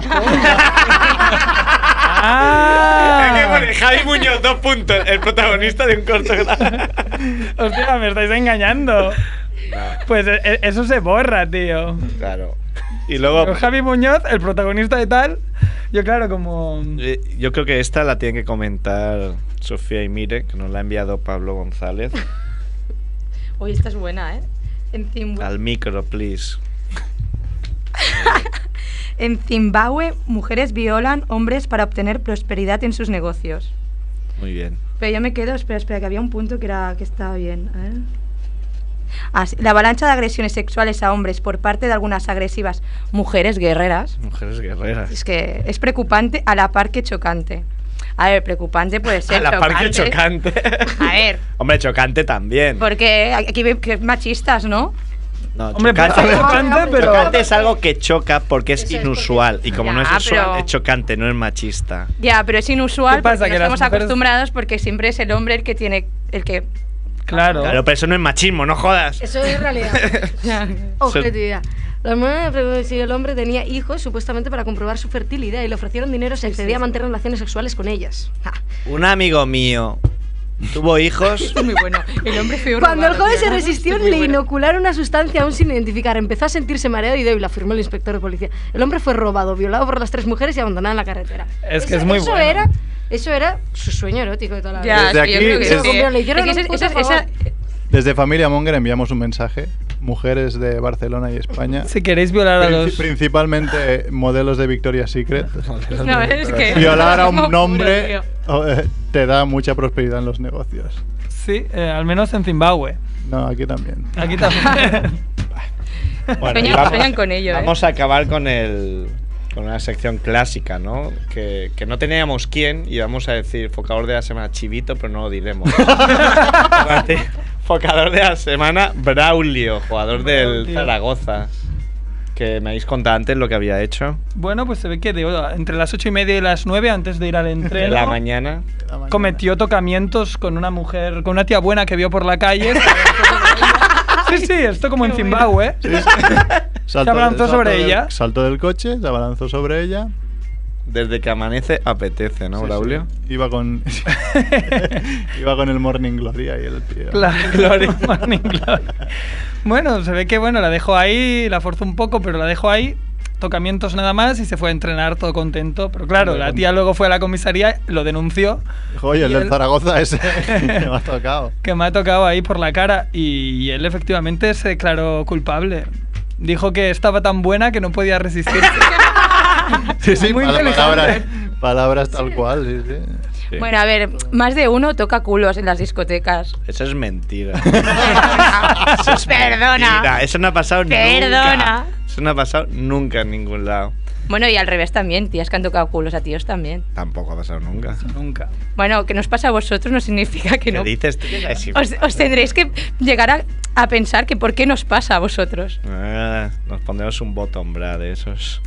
Javi Muñoz, 2 puntos, el protagonista de un corto grabado. Hostia, me estáis engañando. Pues eso se borra, tío. Claro. Y luego pero Javi Muñoz, el protagonista de tal, yo claro, como... Yo creo que esta la tienen que comentar Sofía y Mire, que nos la ha enviado Pablo González. Oye, esta es buena, ¿eh? Al micro, please. En Zimbabue, mujeres violan hombres para obtener prosperidad en sus negocios. Muy bien. Pero yo me quedo, espera, que había un punto que estaba bien. A ver. Sí, la avalancha de agresiones sexuales a hombres por parte de algunas agresivas mujeres guerreras. Mujeres guerreras. Es que es preocupante a la par que chocante. A ver, preocupante puede ser. A la par que chocante. A ver. Hombre, chocante también. Porque aquí que machistas, ¿no? No, hombre, chocante, pero... chocante es algo que choca porque es inusual. Y como ya, no es usual, pero... es chocante, no es machista. Ya, pero es inusual pasa? porque Que no estamos mujeres... acostumbrados porque siempre es el hombre el que tiene... Claro. Claro, pero eso no es machismo, no jodas. Eso es realidad. Objetividad. La hermana preguntó si el hombre tenía hijos supuestamente para comprobar su fertilidad y le ofrecieron dinero si accedía a mantener relaciones sexuales con ellas. Un amigo mío tuvo hijos. Es muy bueno. El hombre feo. Cuando el joven se resistió, le inocularon una sustancia aún sin identificar. Empezó a sentirse mareado y débil, afirmó el inspector de policía. El hombre fue robado, violado por las 3 mujeres y abandonado en la carretera. Es que es muy bueno. Eso era su sueño erótico de toda la vida. Ya, Desde aquí, yo creo que sí. Le hicieron un puto favor. Desde Familia Monger enviamos un mensaje. Mujeres de Barcelona y España. Si queréis violar a los... Principalmente modelos de Victoria's Secret. No, es que... Violar a un hombre te da mucha prosperidad en los negocios. Sí, al menos en Zimbabue. No, aquí también. Aquí también. Bueno, sueñan con ello, vamos a acabar con una sección clásica, ¿no? Que no teníamos quién y vamos a decir focador de la semana Chivito, pero no lo diremos. Focador de la semana Braulio, jugador del Zaragoza. Que me habéis contado antes lo que había hecho. Bueno, pues se ve que entre las 8:30 y las 9, antes de ir al entreno, de la mañana, cometió tocamientos con una mujer, con una tía buena que vio por la calle. Sí, esto como en Zimbabue. Sí. Se abalanzó sobre ella. Saltó del coche, se abalanzó sobre ella. Desde que amanece apetece, ¿no, Braulio? Sí. Iba con el Morning Glory ahí el tío. Glory, Morning Glory. Bueno, se ve que la dejó ahí, la forzó un poco, pero la dejó ahí. Tocamientos nada más y se fue a entrenar todo contento. Pero claro, la tía luego fue a la comisaría, lo denunció. Dijo, oye, el del Zaragoza ese que me ha tocado. Que me ha tocado ahí por la cara. Y él efectivamente se declaró culpable. Dijo que estaba tan buena que no podía resistirse. Sí, muy palabras tal cual, sí. Bueno, a ver, más de uno toca culos en las discotecas. Eso es mentira. Perdona. Mentira. Eso no ha pasado Perdona. nunca. Eso no ha pasado nunca en ningún lado. Bueno, y al revés también, tías que han tocado culos a tíos también. Tampoco ha pasado nunca. Nunca. Bueno, que nos pasa a vosotros no significa que no. ¿Qué dices? Os tendréis que llegar a pensar que por qué nos pasa a vosotros. Nos pondremos un bottom bra de esos.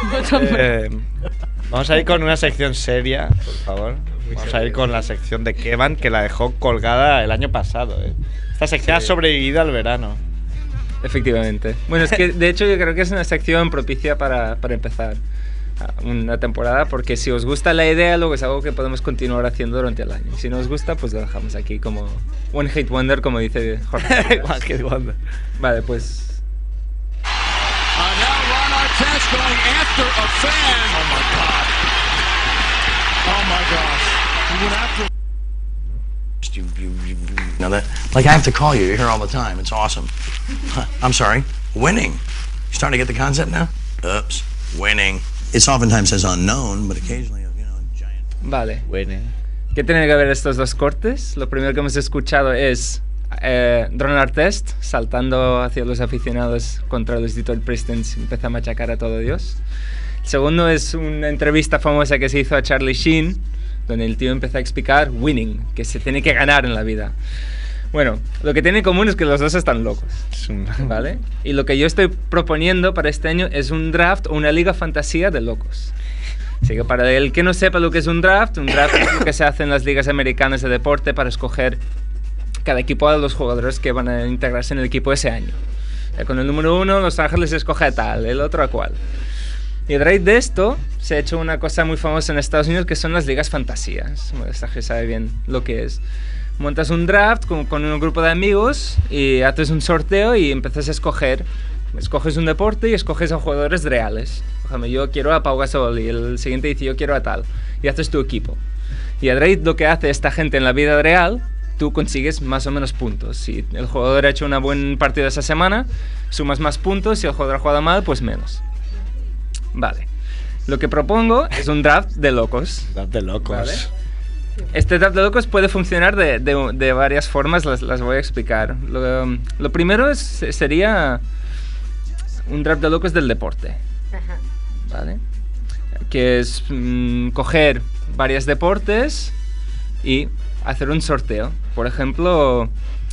Vamos a ir con una sección seria, por favor. Vamos a ir con la sección de Kevan, que la dejó colgada el año pasado. Esta sección ha sobrevivido al verano. Efectivamente. Bueno, es que de hecho yo creo que es una sección propicia para empezar una temporada, porque si os gusta la idea, luego es algo que podemos continuar haciendo durante el año. Y si no os gusta, pues lo dejamos aquí como One Hit Wonder, como dice Jorge. One Hit Wonder. Vale, pues... Now Ron Artest going after a fan. Oh my God. Oh my gosh. He went after. You know that? Like I have to call you. You're here all the time. It's awesome. I'm sorry. Winning. You starting to get the concept now? Oops. Winning. It's oftentimes says unknown, but occasionally, you know, giant. Vale. ¿Qué tienen que ver estos dos cortes? Lo primero que hemos escuchado es Ron Artest saltando hacia los aficionados contra los Detroit Pistons, empieza a machacar a todo Dios. El segundo es una entrevista famosa que se hizo a Charlie Sheen, donde el tío empieza a explicar winning, que se tiene que ganar en la vida. Bueno, lo que tienen en común es que los dos están locos, ¿vale? Y lo que yo estoy proponiendo para este año es un draft o una liga fantasía de locos. Así que para el que no sepa lo que es un draft es lo que se hace en las ligas americanas de deporte para escoger cada equipo a los jugadores que van a integrarse en el equipo ese año. Con el número 1, Los Ángeles escoge a tal, el otro a cual. Y a raíz de esto se ha hecho una cosa muy famosa en Estados Unidos que son las ligas fantasías. Bueno, esta gente sabe bien lo que es. Montas un draft con un grupo de amigos y haces un sorteo y empiezas a escoger. Escoges un deporte y escoges a jugadores reales. Por ejemplo, yo quiero a Pau Gasol y el siguiente dice yo quiero a tal. Y haces tu equipo. Y a raíz de lo que hace esta gente en la vida real, tú consigues más o menos puntos. Si el jugador ha hecho una buena partida esa semana, sumas más puntos. Si el jugador ha jugado mal, pues menos. Vale. Lo que propongo es un draft de locos. Draft de locos. ¿Vale? Este draft de locos puede funcionar de varias formas, las voy a explicar. Lo primero sería un draft de locos del deporte. Ajá. ¿Vale? Que es coger varios deportes y hacer un sorteo. Por ejemplo,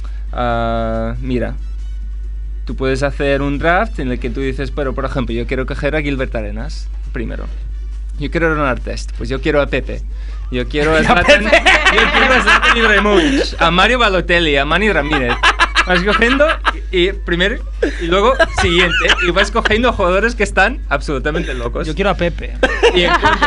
mira, tú puedes hacer un draft en el que tú dices, pero por ejemplo, yo quiero coger a Gilbert Arenas primero. Yo quiero a Ron Artest, pues yo quiero a Pepe. Yo quiero a Zlatan Ibrahimovic, a Mario Balotelli, a Manny Ramírez. Vas cogiendo y primero y luego siguiente y vas cogiendo jugadores que están absolutamente locos. Yo quiero a Pepe. Y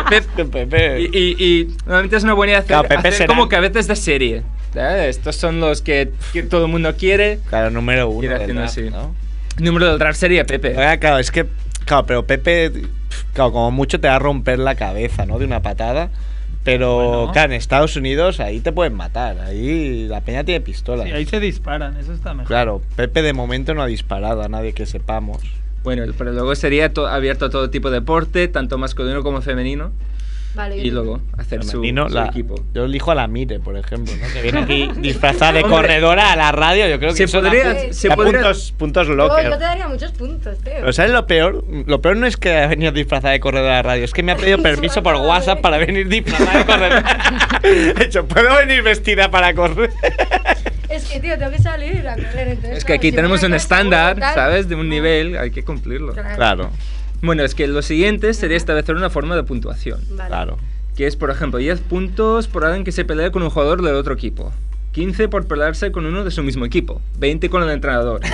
normalmente es una buena idea hacer como que a veces de serie. Estos son los que todo el mundo quiere. Claro, número 1 del draft, así. ¿no? El número del draft sería Pepe. Claro, es que pero Pepe, claro, como mucho te va a romper la cabeza, ¿no? De una patada. Pero, bueno, claro, en Estados Unidos ahí te pueden matar. Ahí la peña tiene pistolas. Sí, ahí se disparan, eso está mejor. Claro, Pepe de momento no ha disparado a nadie que sepamos. Bueno, pero luego sería abierto a todo tipo de deporte, tanto masculino como femenino. Vale, y luego hacer su equipo. Yo elijo a la Mire, por ejemplo, ¿no? Que viene aquí disfrazada de corredora a la radio. Yo creo que se podría puntos locker. Yo te daría muchos puntos, tío. ¿Pero sabes lo peor? Lo peor no es que ha venido disfrazada de corredora a la radio, es que me ha pedido permiso por WhatsApp para venir disfrazada de corredora. De hecho, ¿puedo venir vestida para correr? Es que, tío, tengo que salir a correr. Entonces, es que aquí tenemos un estándar, ¿sabes? De un nivel, hay que cumplirlo. Claro. Bueno, es que lo siguiente sería establecer una forma de puntuación. Vale. Claro. Que es, por ejemplo, 10 puntos por alguien que se pelea con un jugador del otro equipo. 15 por pelearse con uno de su mismo equipo. 20 con el entrenador.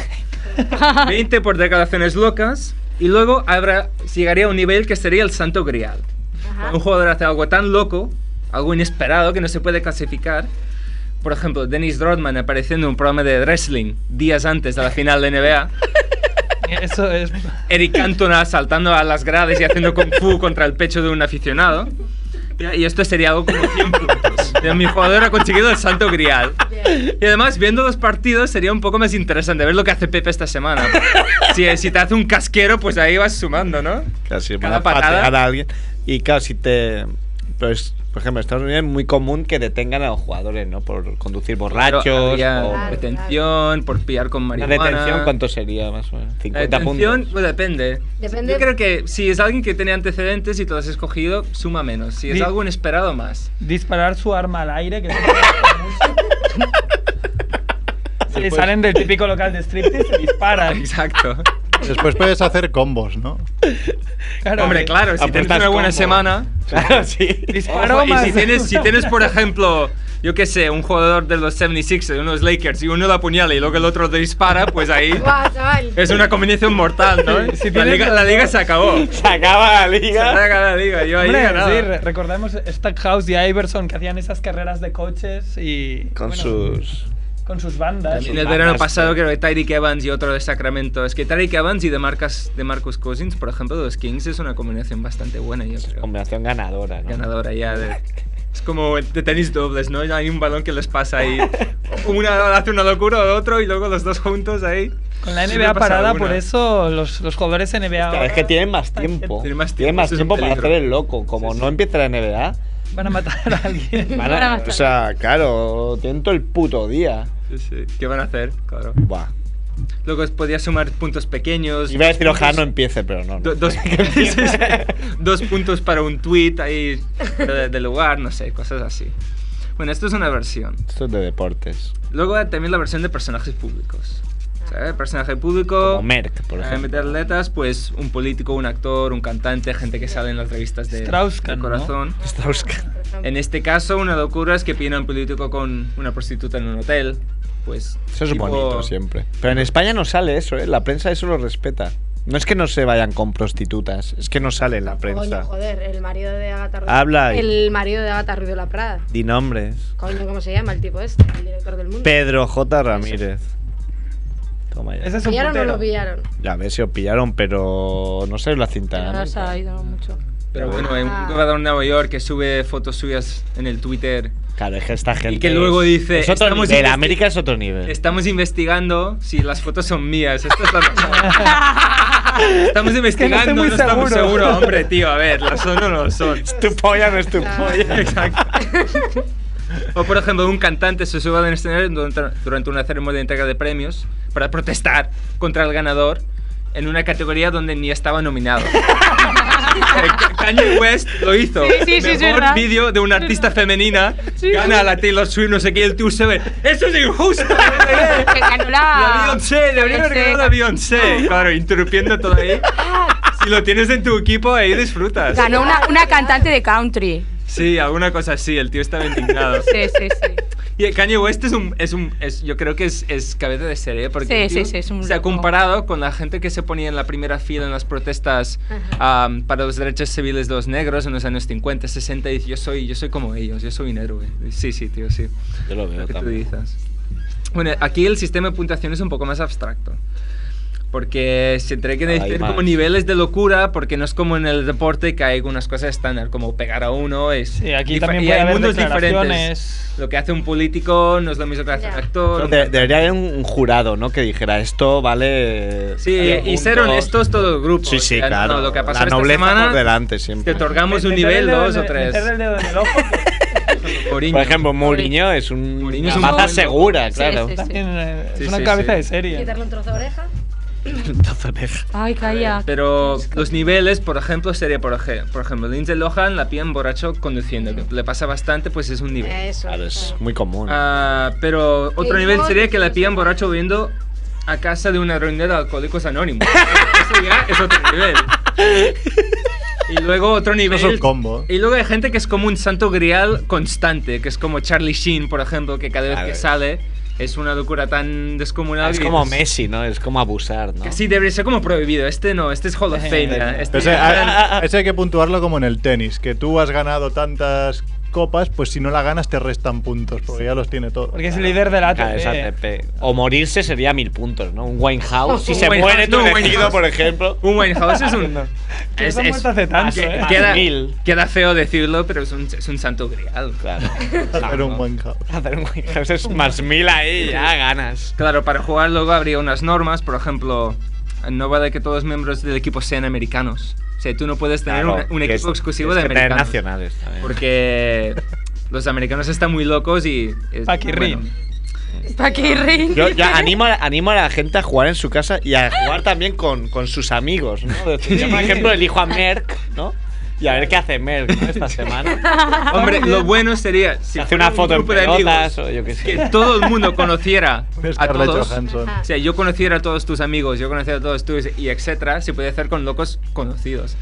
20 por declaraciones locas. Y luego llegaría a un nivel que sería el santo grial. Un jugador hace algo tan loco, algo inesperado que no se puede clasificar. Por ejemplo, Dennis Rodman apareciendo en un programa de wrestling días antes de la final de NBA. Eso es. Eric Cantona saltando a las gradas y haciendo kung fu contra el pecho de un aficionado. Y esto sería algo como 100 puntos. Mi jugador ha conseguido el santo grial. Y además, viendo los partidos, sería un poco más interesante ver lo que hace Pepe esta semana. Si te hace un casquero, pues ahí vas sumando, ¿no? Casi cada patada a alguien. Y claro, si te... Pues, por ejemplo, en Estados Unidos es muy común que detengan a los jugadores, ¿no? Por conducir borrachos. Por detención, por pillar con marihuana. ¿Una detención cuánto sería más o menos? 50 detención, puntos. Pues depende. Yo creo que si es alguien que tiene antecedentes y tú lo has escogido, suma menos. Si es algo inesperado, más. Disparar su arma al aire, que si salen del típico local de striptease, se disparan. Exacto. Después puedes hacer combos, ¿no? Claro, hombre, claro, si tienes una buena semana. Claro, sí. Disparo y si tienes, por ejemplo, yo qué sé, un jugador de los 76ers, de unos Lakers, y uno lo apuñala y luego el otro le dispara, pues ahí es una combinación mortal, ¿no? Si la liga se acabó. Se acaba la liga. Se acaba la liga. Yo ahí sí, recordemos Stackhouse y Iverson que hacían esas carreras de coches y... Con con sus bandas. En el verano pasado creo que Tyreek Evans y otro de Sacramento. Es que Tyreek Evans y de Marcus Cousins, por ejemplo, de los Kings, es una combinación bastante buena, yo creo. Combinación ganadora, ¿no? Ganadora ya es como de tenis dobles, ¿no? Hay un balón que les pasa ahí. Una hace una locura o otro y luego los dos juntos ahí. Con la NBA parada, por eso los jugadores NBA... Claro, es que tienen más tiempo. Tienen más tiempo para hacer el loco. Como no empieza la NBA... Van a matar a alguien. O sea, claro, tienen todo el puto día. Sí. ¿Qué van a hacer? Claro. Buah. Luego podía sumar puntos pequeños. Iba a decir ojalá no empiece, pero no. Dos puntos para un tweet ahí de lugar, no sé, cosas así. Bueno, esto es una versión. Esto es de deportes. Luego también la versión de personajes públicos. ¿Sabes? Personaje público. Como Merck, por ejemplo. De atletas, pues un político, un actor, un cantante, gente que sale en las revistas de corazón. ¿No? Strauss-Kahn. En este caso, una locura es que piden a un político con una prostituta en un hotel. Pues. Eso es bonito siempre. Pero en España no sale eso, ¿eh? La prensa eso lo respeta. No es que no se vayan con prostitutas, es que no sale en la prensa. Coño, joder, el marido de Agatha Ruiz. Habla. El marido de Agatha Ruiz de la Prada. Di nombres. Coño, ¿cómo se llama el tipo este? El director del Mundo. Pedro J. Ramírez. Toma ya. ¿Ese es un ¿Pillaron o putero? lo pillaron? Ya ves si lo pillaron, pero no sé la cinta. Ahora se ha ido mucho. Pero bueno, hay un jugador en Nueva York que sube fotos suyas en el Twitter. Claro, es que esta gente. Y que luego dice. Es otro nivel, América es otro nivel. Estamos investigando si las fotos son mías. Esto es la Estamos investigando, no estamos seguros. Hombre, tío, a ver, ¿las son o no lo son? Es tu polla, no es tu polla. Exacto. O por ejemplo, un cantante se sube al escenario durante una ceremonia de entrega de premios para protestar contra el ganador en una categoría donde ni estaba nominado. Kanye West lo hizo. Mejor vídeo de una artista femenina. Gana a la Taylor Swift, no sé qué, y el tío se ve. ¡Eso es injusto! Que ganó la Beyoncé, le habría ganado a Beyoncé. Claro, interrumpiendo todo ahí. Si lo tienes en tu equipo, ahí disfrutas. Ganó una cantante de country. Sí, alguna cosa así, el tío estaba indignado. Sí. Y Kanye West yo creo que es cabeza de serie, porque el tío se ha comparado con la gente que se ponía en la primera fila en las protestas para los derechos civiles de los negros en los años 50, 60, y dice, yo soy como ellos, yo soy un héroe. Sí, tío, sí. Yo lo veo también. Bueno, aquí el sistema de puntuación es un poco más abstracto. Porque se tiene que decir como niveles de locura, porque no es como en el deporte que hay algunas cosas estándar, como pegar a uno. Sí, aquí también y puede hay haber mundos declaraciones. Diferentes. Lo que hace un político no es lo mismo que hace un actor. Debería haber un jurado, ¿no? Que dijera esto vale. Sí, y ser honestos todo el grupo. Sí, claro. No, lo que ha pasado la nobleza esta semana, por delante siempre. te otorgamos un nivel, 2 o 3. Meter el dedo en el ojo. Por ejemplo, Mourinho es una maza segura, claro. También es una cabeza de serie. Quitarle un trozo de oreja. Ay, calla. Pero los niveles, por ejemplo, sería por ejemplo, Lindsay Lohan la pillan borracho conduciendo, que le pasa bastante, pues es un nivel. Eso. Claro, es muy común. Pero otro nivel sería que la pillan borracho viendo a casa de una reunión de alcohólicos anónimos. Eso ya es otro nivel. Y luego otro nivel. Es un combo. Y luego hay gente que es como un santo grial constante, que es como Charlie Sheen, por ejemplo, que cada vez que sale es una locura tan descomunal. Es como Messi, ¿no? Es como abusar, ¿no? Que sí, debería ser como prohibido. Este no, este es Hall of Fame. Ese hay que puntuarlo como en el tenis, que tú has ganado tantas copas, pues si no la ganas te restan puntos, porque ya los tiene todos. Porque es el líder de la ATP. O morirse sería 1000 puntos, ¿no? Un Winehouse. Si se Winehouse, muere tu elegido, por ejemplo. Un Winehouse es un... Eso muerto hace tanto, queda feo decirlo, pero es un santo grial. Claro. Hacer un Winehouse. Hacer un Winehouse es más 1000 ahí, ya ganas. Claro, para jugar luego habría unas normas, por ejemplo, no vale que todos los miembros del equipo sean americanos. O sea, tú no puedes tener un equipo exclusivo de americanos. Nacionales también. Porque los americanos están muy locos y... Paquirrín. Paquirrín. Yo animo a la gente a jugar en su casa y a jugar también con sus amigos, ¿no? Yo, por ejemplo, elijo a Merck, ¿no? Y a ver qué hace Merck, ¿no? Esta semana. Hombre, lo bueno sería si hace una foto en pelotas o yo qué sé. Que todo el mundo conociera a todos. Johansson. O sea, yo conociera a todos tus amigos, yo conociera a todos tus y etcétera, se puede hacer con locos conocidos.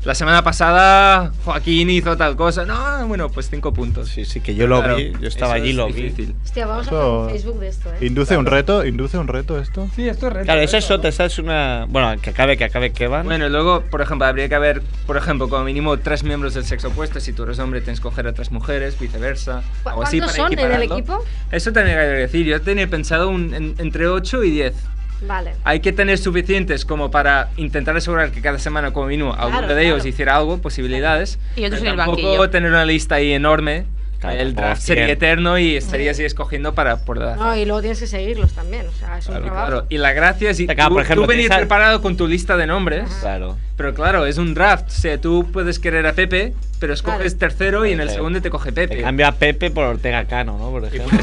La semana pasada Joaquín hizo tal cosa. No, bueno, pues 5 puntos. Sí, que yo lo vi. Yo estaba allí y lo vi. Hostia, vamos a hacer un Facebook de esto, ¿eh? ¿Induce un reto? ¿Induce un reto esto? Sí, esto es reto. Claro, esa es una... Bueno, que acabe Kevin. Bueno, luego, por ejemplo, habría que haber, por ejemplo, como mínimo 3 miembros del sexo opuesto. Si tú eres hombre, tienes que coger a 3 mujeres, viceversa. Algo así ¿Cuántos para son en el equipararlo. equipo? Eso tenía que decir. Yo tenía pensado entre 8 y 10. Vale. Hay que tener suficientes como para intentar asegurar que cada semana como mínimo alguno de ellos hiciera algo, posibilidades. Y otros en el Tampoco banquillo. tener una lista ahí enorme. Claro, El draft sería eterno y estarías así escogiendo por edad. No, y luego tienes que seguirlos también, o sea, es un trabajo. Claro, y la gracia es Claro, por ejemplo, tú venir tienes preparado con tu lista de nombres. Claro. Pero claro, es un draft. O sea, tú puedes querer a Pepe, pero escoges tercero y en el segundo te coge Pepe. Te cambia a Pepe por Ortega Cano, ¿no? Por ejemplo.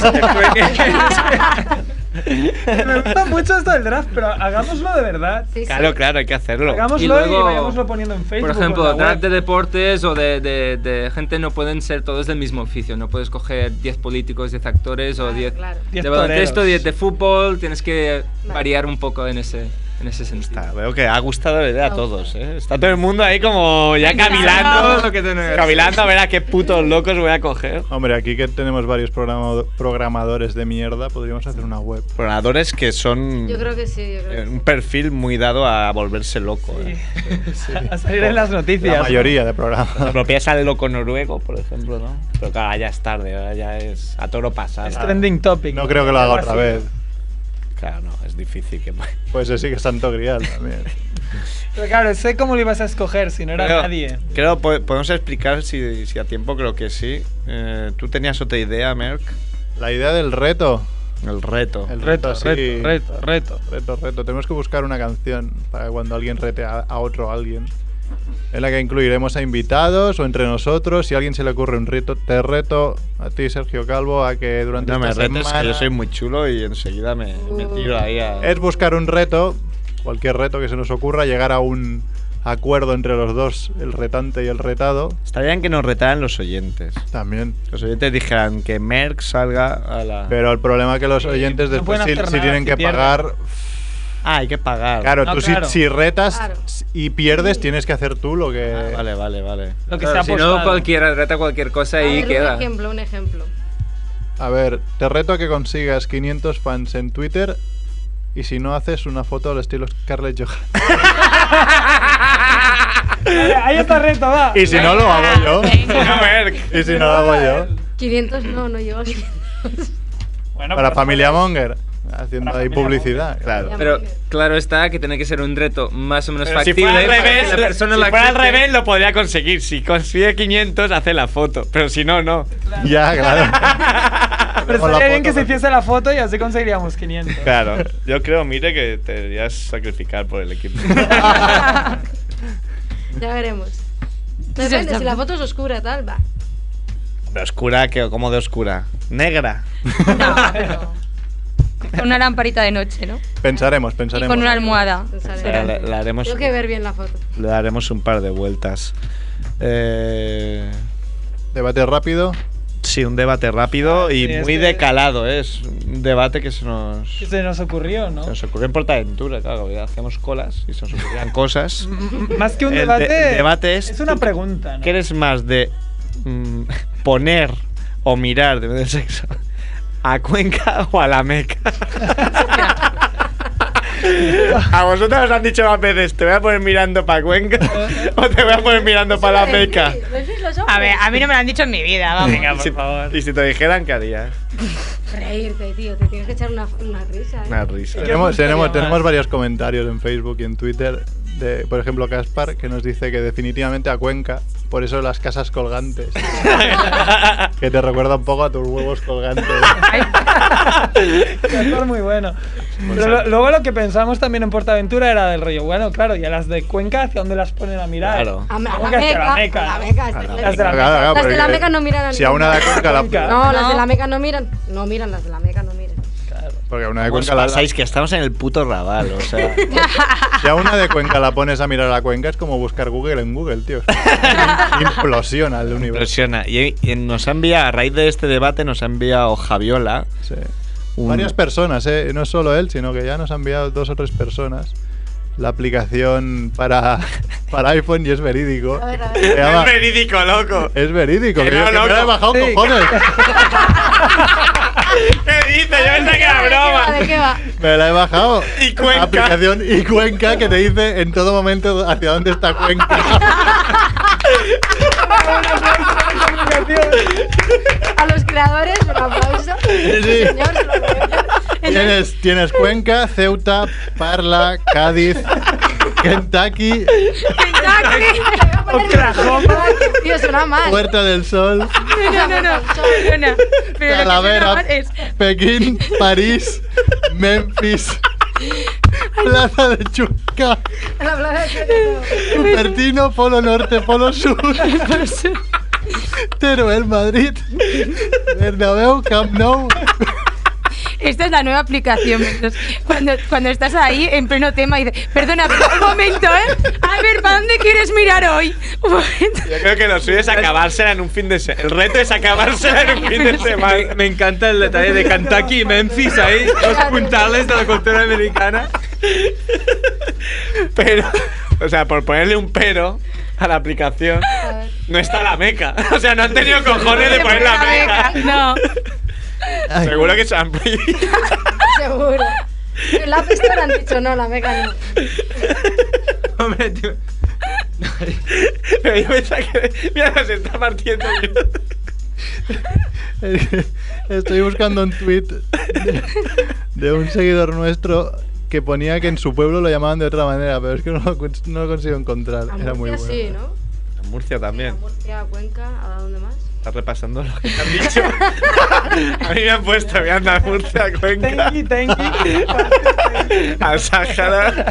Me gusta mucho esto del draft, pero hagámoslo de verdad. Claro, hay que hacerlo. Hagámoslo y vayámoslo poniendo en Facebook. Por ejemplo, o en la draft web. de deportes o de gente no pueden ser todos del mismo oficio. No puedes coger 10 políticos, 10 actores o 10 10 de baloncesto, toreros. 10 de fútbol. Tienes que variar un poco en ese sentido. Veo que ha gustado la idea a todos, ¿eh? Está todo el mundo ahí como ya cavilando. Cavilando a ver a qué putos locos voy a coger. Hombre, aquí que tenemos varios programadores de mierda, podríamos hacer una web. Programadores que son Yo creo que sí, yo creo que sí. un perfil muy dado a volverse loco. A salir en las noticias. La mayoría de programas. La propiedad sale loco noruego, por ejemplo, ¿no? Pero claro, ya es tarde, ahora ya es a toro pasado. Es trending topic. No creo que lo haga otra vez. Claro, no, es difícil que... Pues sí que es Santo Grial también. Pero claro, sé cómo lo ibas a escoger si no era nadie. Creo, podemos explicar si a tiempo, creo que sí. ¿Tú tenías otra idea, Merck? La idea del reto. El reto. El Reto. Reto. Tenemos que buscar una canción para cuando alguien rete a otro alguien. En la que incluiremos a invitados o entre nosotros. Si a alguien se le ocurre un reto, te reto a ti, Sergio Calvo, a que durante No me esta retes, semana que yo soy muy chulo y enseguida me tiro ahí a... es buscar un reto, cualquier reto que se nos ocurra, llegar a un acuerdo entre los dos, el retante y el retado. Estaría bien que nos retaran los oyentes. También. Los oyentes dijeran que Merck salga a la... Pero el problema es que los oyentes no después pueden hacer si nada, tienen si que pierden. pagar... Ah, hay que pagar. Claro, No, tú claro. Si retas y pierdes, tienes que hacer tú lo que... Vale. Lo que Claro, sea si no, cualquiera reta cualquier cosa y A ver, queda. un ejemplo. A ver, te reto a que consigas 500 fans en Twitter y si no haces una foto al estilo Scarlett Johansson. Ahí está el reto, va. Y si no lo hago yo. Venga. Y si no lo hago yo. 500 no llego a 500. Bueno, Para pero Familia Monger. Haciendo ahí publicidad. Claro. Pero claro está que tiene que ser un reto más o menos Pero si factible. fuera al para que revés, la persona si lo fuera al accepte. revés lo podría conseguir. Si consigue 500 hace la foto, pero si no, no. Ya, claro. Pero Con la estaría bien foto, que se hiciese la foto y así conseguiríamos 500. Claro, yo creo, mire, que te deberías sacrificar por el equipo. Ya veremos. Depende, si la foto es oscura, tal, va. ¿De oscura? ¿Cómo de oscura? ¿Negra? No, pero con una lamparita de noche, ¿no? Pensaremos. Y con una almohada. Le haremos, Tengo que ver bien la foto. le daremos un par de vueltas. Debate rápido. Sí, un debate rápido y Sí, muy decalado. Es un debate que se nos ocurrió, ¿no? Se nos ocurrió en Portaventura, claro. Ya hacíamos colas y se nos ocurrían cosas. Más que un El debate, debate es una pregunta, ¿no? ¿Qué eres más de poner o mirar, depende del sexo, a Cuenca o a la Meca? A vosotros os han dicho más veces, te voy a poner mirando para Cuenca o te voy a poner mirando para la Meca. A ver, a mí no me lo han dicho en mi vida, vamos. Venga, por favor. Y si te dijeran, ¿qué harías? Reírte, tío, te tienes que echar una risa, ¿eh? Una risa. Tenemos varios comentarios en Facebook y en Twitter de, por ejemplo, Caspar, que nos dice que definitivamente a Cuenca, por eso las casas colgantes. Que te recuerda un poco a tus huevos colgantes. Esto es muy bueno. Pero luego lo que pensamos también en Portaventura era del rollo, bueno, claro, y a las de Cuenca, ¿hacia dónde las ponen a mirar? Claro. A ¿Cómo la que hacia la Meca? La Meca. Las de la Meca. Las de la Meca no miran a Si a una de Cuenca la... No, las de la Meca no miran. No miran, las de la Meca no miran. Porque a una de ¿Cómo os Cuenca la... pasáis? Que estamos en el puto Raval, o sea... Si a una de Cuenca la pones a mirar a Cuenca es como buscar Google en Google, tío. Implosiona el universo. Impresiona. Y nos ha enviado, a raíz de este debate, nos ha enviado Javiola. Sí. Varias personas, no solo él, sino que ya nos ha enviado 2 o 3 personas la aplicación para iPhone y es verídico. A ver. Se llama- Es verídico, loco. Es verídico, Que que no, yo que me loco. la he bajado, Sí. cojones. ¿Qué dices? Yo pensaba que era broma. ¿De qué va? Me la he bajado. Y Cuenca. Aplicación y Cuenca que te dice en todo momento hacia dónde está Cuenca. A los creadores, un aplauso. Sí. Señor, se lo merece. Tienes Cuenca, Ceuta, Parla, Cádiz, Kentucky, Oklahoma, Tío, suena mal. Puerta del Sol, No. Perdona. Pero lo que suena Talavera, mal es Pekín, París, Memphis, Plaza de Chuca, La plaza de Cupertino, Polo Norte, Polo Sur, Teruel, Madrid, Bernabéu, Camp Nou. Esta es la nueva aplicación. Entonces, cuando estás ahí en pleno tema y dices, perdona, pero un momento, ¿eh? A ver, ¿para dónde quieres mirar hoy? Un momento. Yo creo que lo suyo es acabársela en un fin de semana. El reto es acabársela en un fin de semana. Me encanta el detalle de Kentucky y Memphis ahí, los puntales de la cultura americana. Pero, o sea, por ponerle un pero a la aplicación, no está la Meca. O sea, no han tenido cojones de poner la Meca. No. Seguro que se han prohibido. Seguro. En la App Store han dicho no, la Meca no. Hombre, tío. Pero yo pensaba que. Mira, se está partiendo. Estoy buscando un tweet de un seguidor nuestro que ponía que en su pueblo lo llamaban de otra manera, pero es que no lo consigo encontrar. A Era muy Murcia bueno. sí, ¿no? En Murcia también. Murcia, Cuenca, ¿a dónde más? Estás repasando lo que te han dicho. A mí me han puesto, me han dado Murcia, Cuenca. Al Sáhara.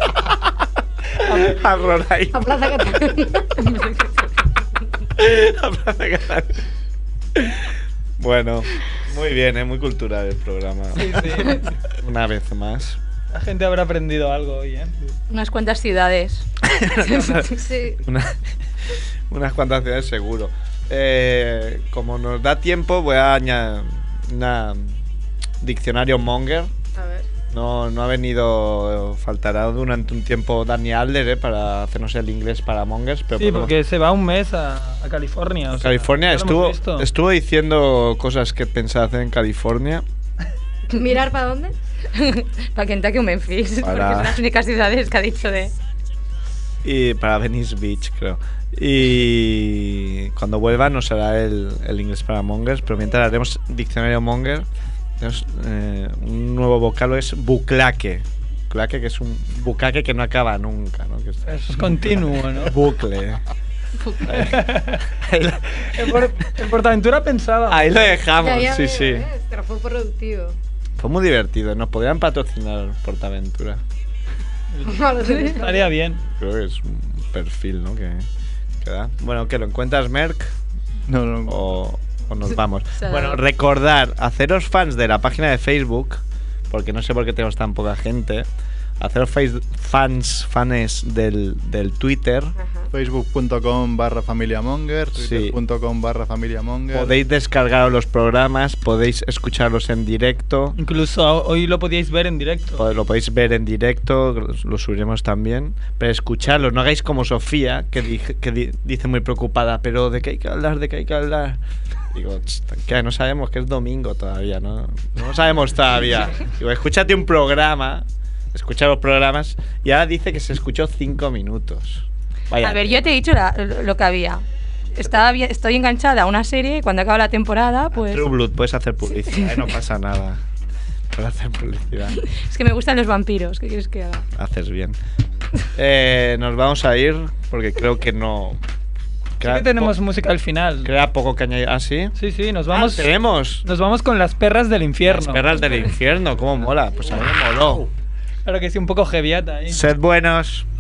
A Roraima. A Plaza Cataluña. A Plaza Cataluña. Bueno, muy bien, muy cultural el programa. Sí, sí. Una vez más. La gente habrá aprendido algo hoy, ¿eh? Unas cuantas ciudades. Sí. Unas cuantas ciudades seguro. Como nos da tiempo, voy a añadir un diccionario Monger. A ver. No ha venido, faltará durante un tiempo Dani Adler para hacernos el inglés para Mongers. Pero Sí, porque se va un mes a California. O sea, California ya lo hemos estuvo visto. diciendo cosas que pensaba hacer en California. ¿Mirar para dónde? Para Kentucky o Memphis. Para- Porque son las únicas ciudades que ha dicho de. Y para Venice Beach, creo. Y cuando vuelva nos hará el inglés para Mongers, pero mientras haremos diccionario Monger. Tenemos, un nuevo vocablo es buclaque. Buclaque, que es un bucaque que no acaba nunca, ¿no? Que Eso es continuo, ¿no? Bucle. En Portaventura pensaba. Ahí lo dejamos, Ya sí, veo, sí. Pero fue productivo. Fue muy divertido. Nos podrían patrocinar Portaventura. No lo sé. Estaría bien. Creo que es un perfil, ¿no? Que da. Bueno, ¿qué lo encuentras, Merck? No, no. O nos vamos. sea, Bueno, recordar, haceros fans de la página de Facebook, porque no sé por qué tenemos tan poca gente. Haceros fans del Twitter. Facebook.com/familiamonger, Sí. Twitter.com/familiamonger. Podéis descargar los programas, podéis escucharlos en directo. Incluso hoy lo podíais ver en directo. Lo podéis ver en directo, lo subiremos también. Pero escucharlo, no hagáis como Sofía, que dice muy preocupada, pero ¿de qué hay que hablar? ¿De qué hay que hablar? Digo, que no sabemos, que es domingo todavía, ¿no? No sabemos todavía. Digo, escúchate un programa, escucha los programas, y ahora dice que se escuchó 5 minutos. Vaya. A ver, yo te he dicho lo que había. Estoy enganchada a una serie y cuando acaba la temporada, pues. True Blood, puedes hacer publicidad, no pasa nada. Puedes hacer publicidad. Es que me gustan los vampiros. ¿Qué quieres que haga? Haces bien. Nos vamos a ir porque creo que no. Sí que tenemos música al final. Queda poco que añadir. ¿Ah, sí? Sí, nos vamos. Tenemos. Nos vamos con las perras del infierno. Las perras del infierno, cómo mola. Pues a mí me moló. Claro que sí, un poco heaviata ahí. Sed buenos.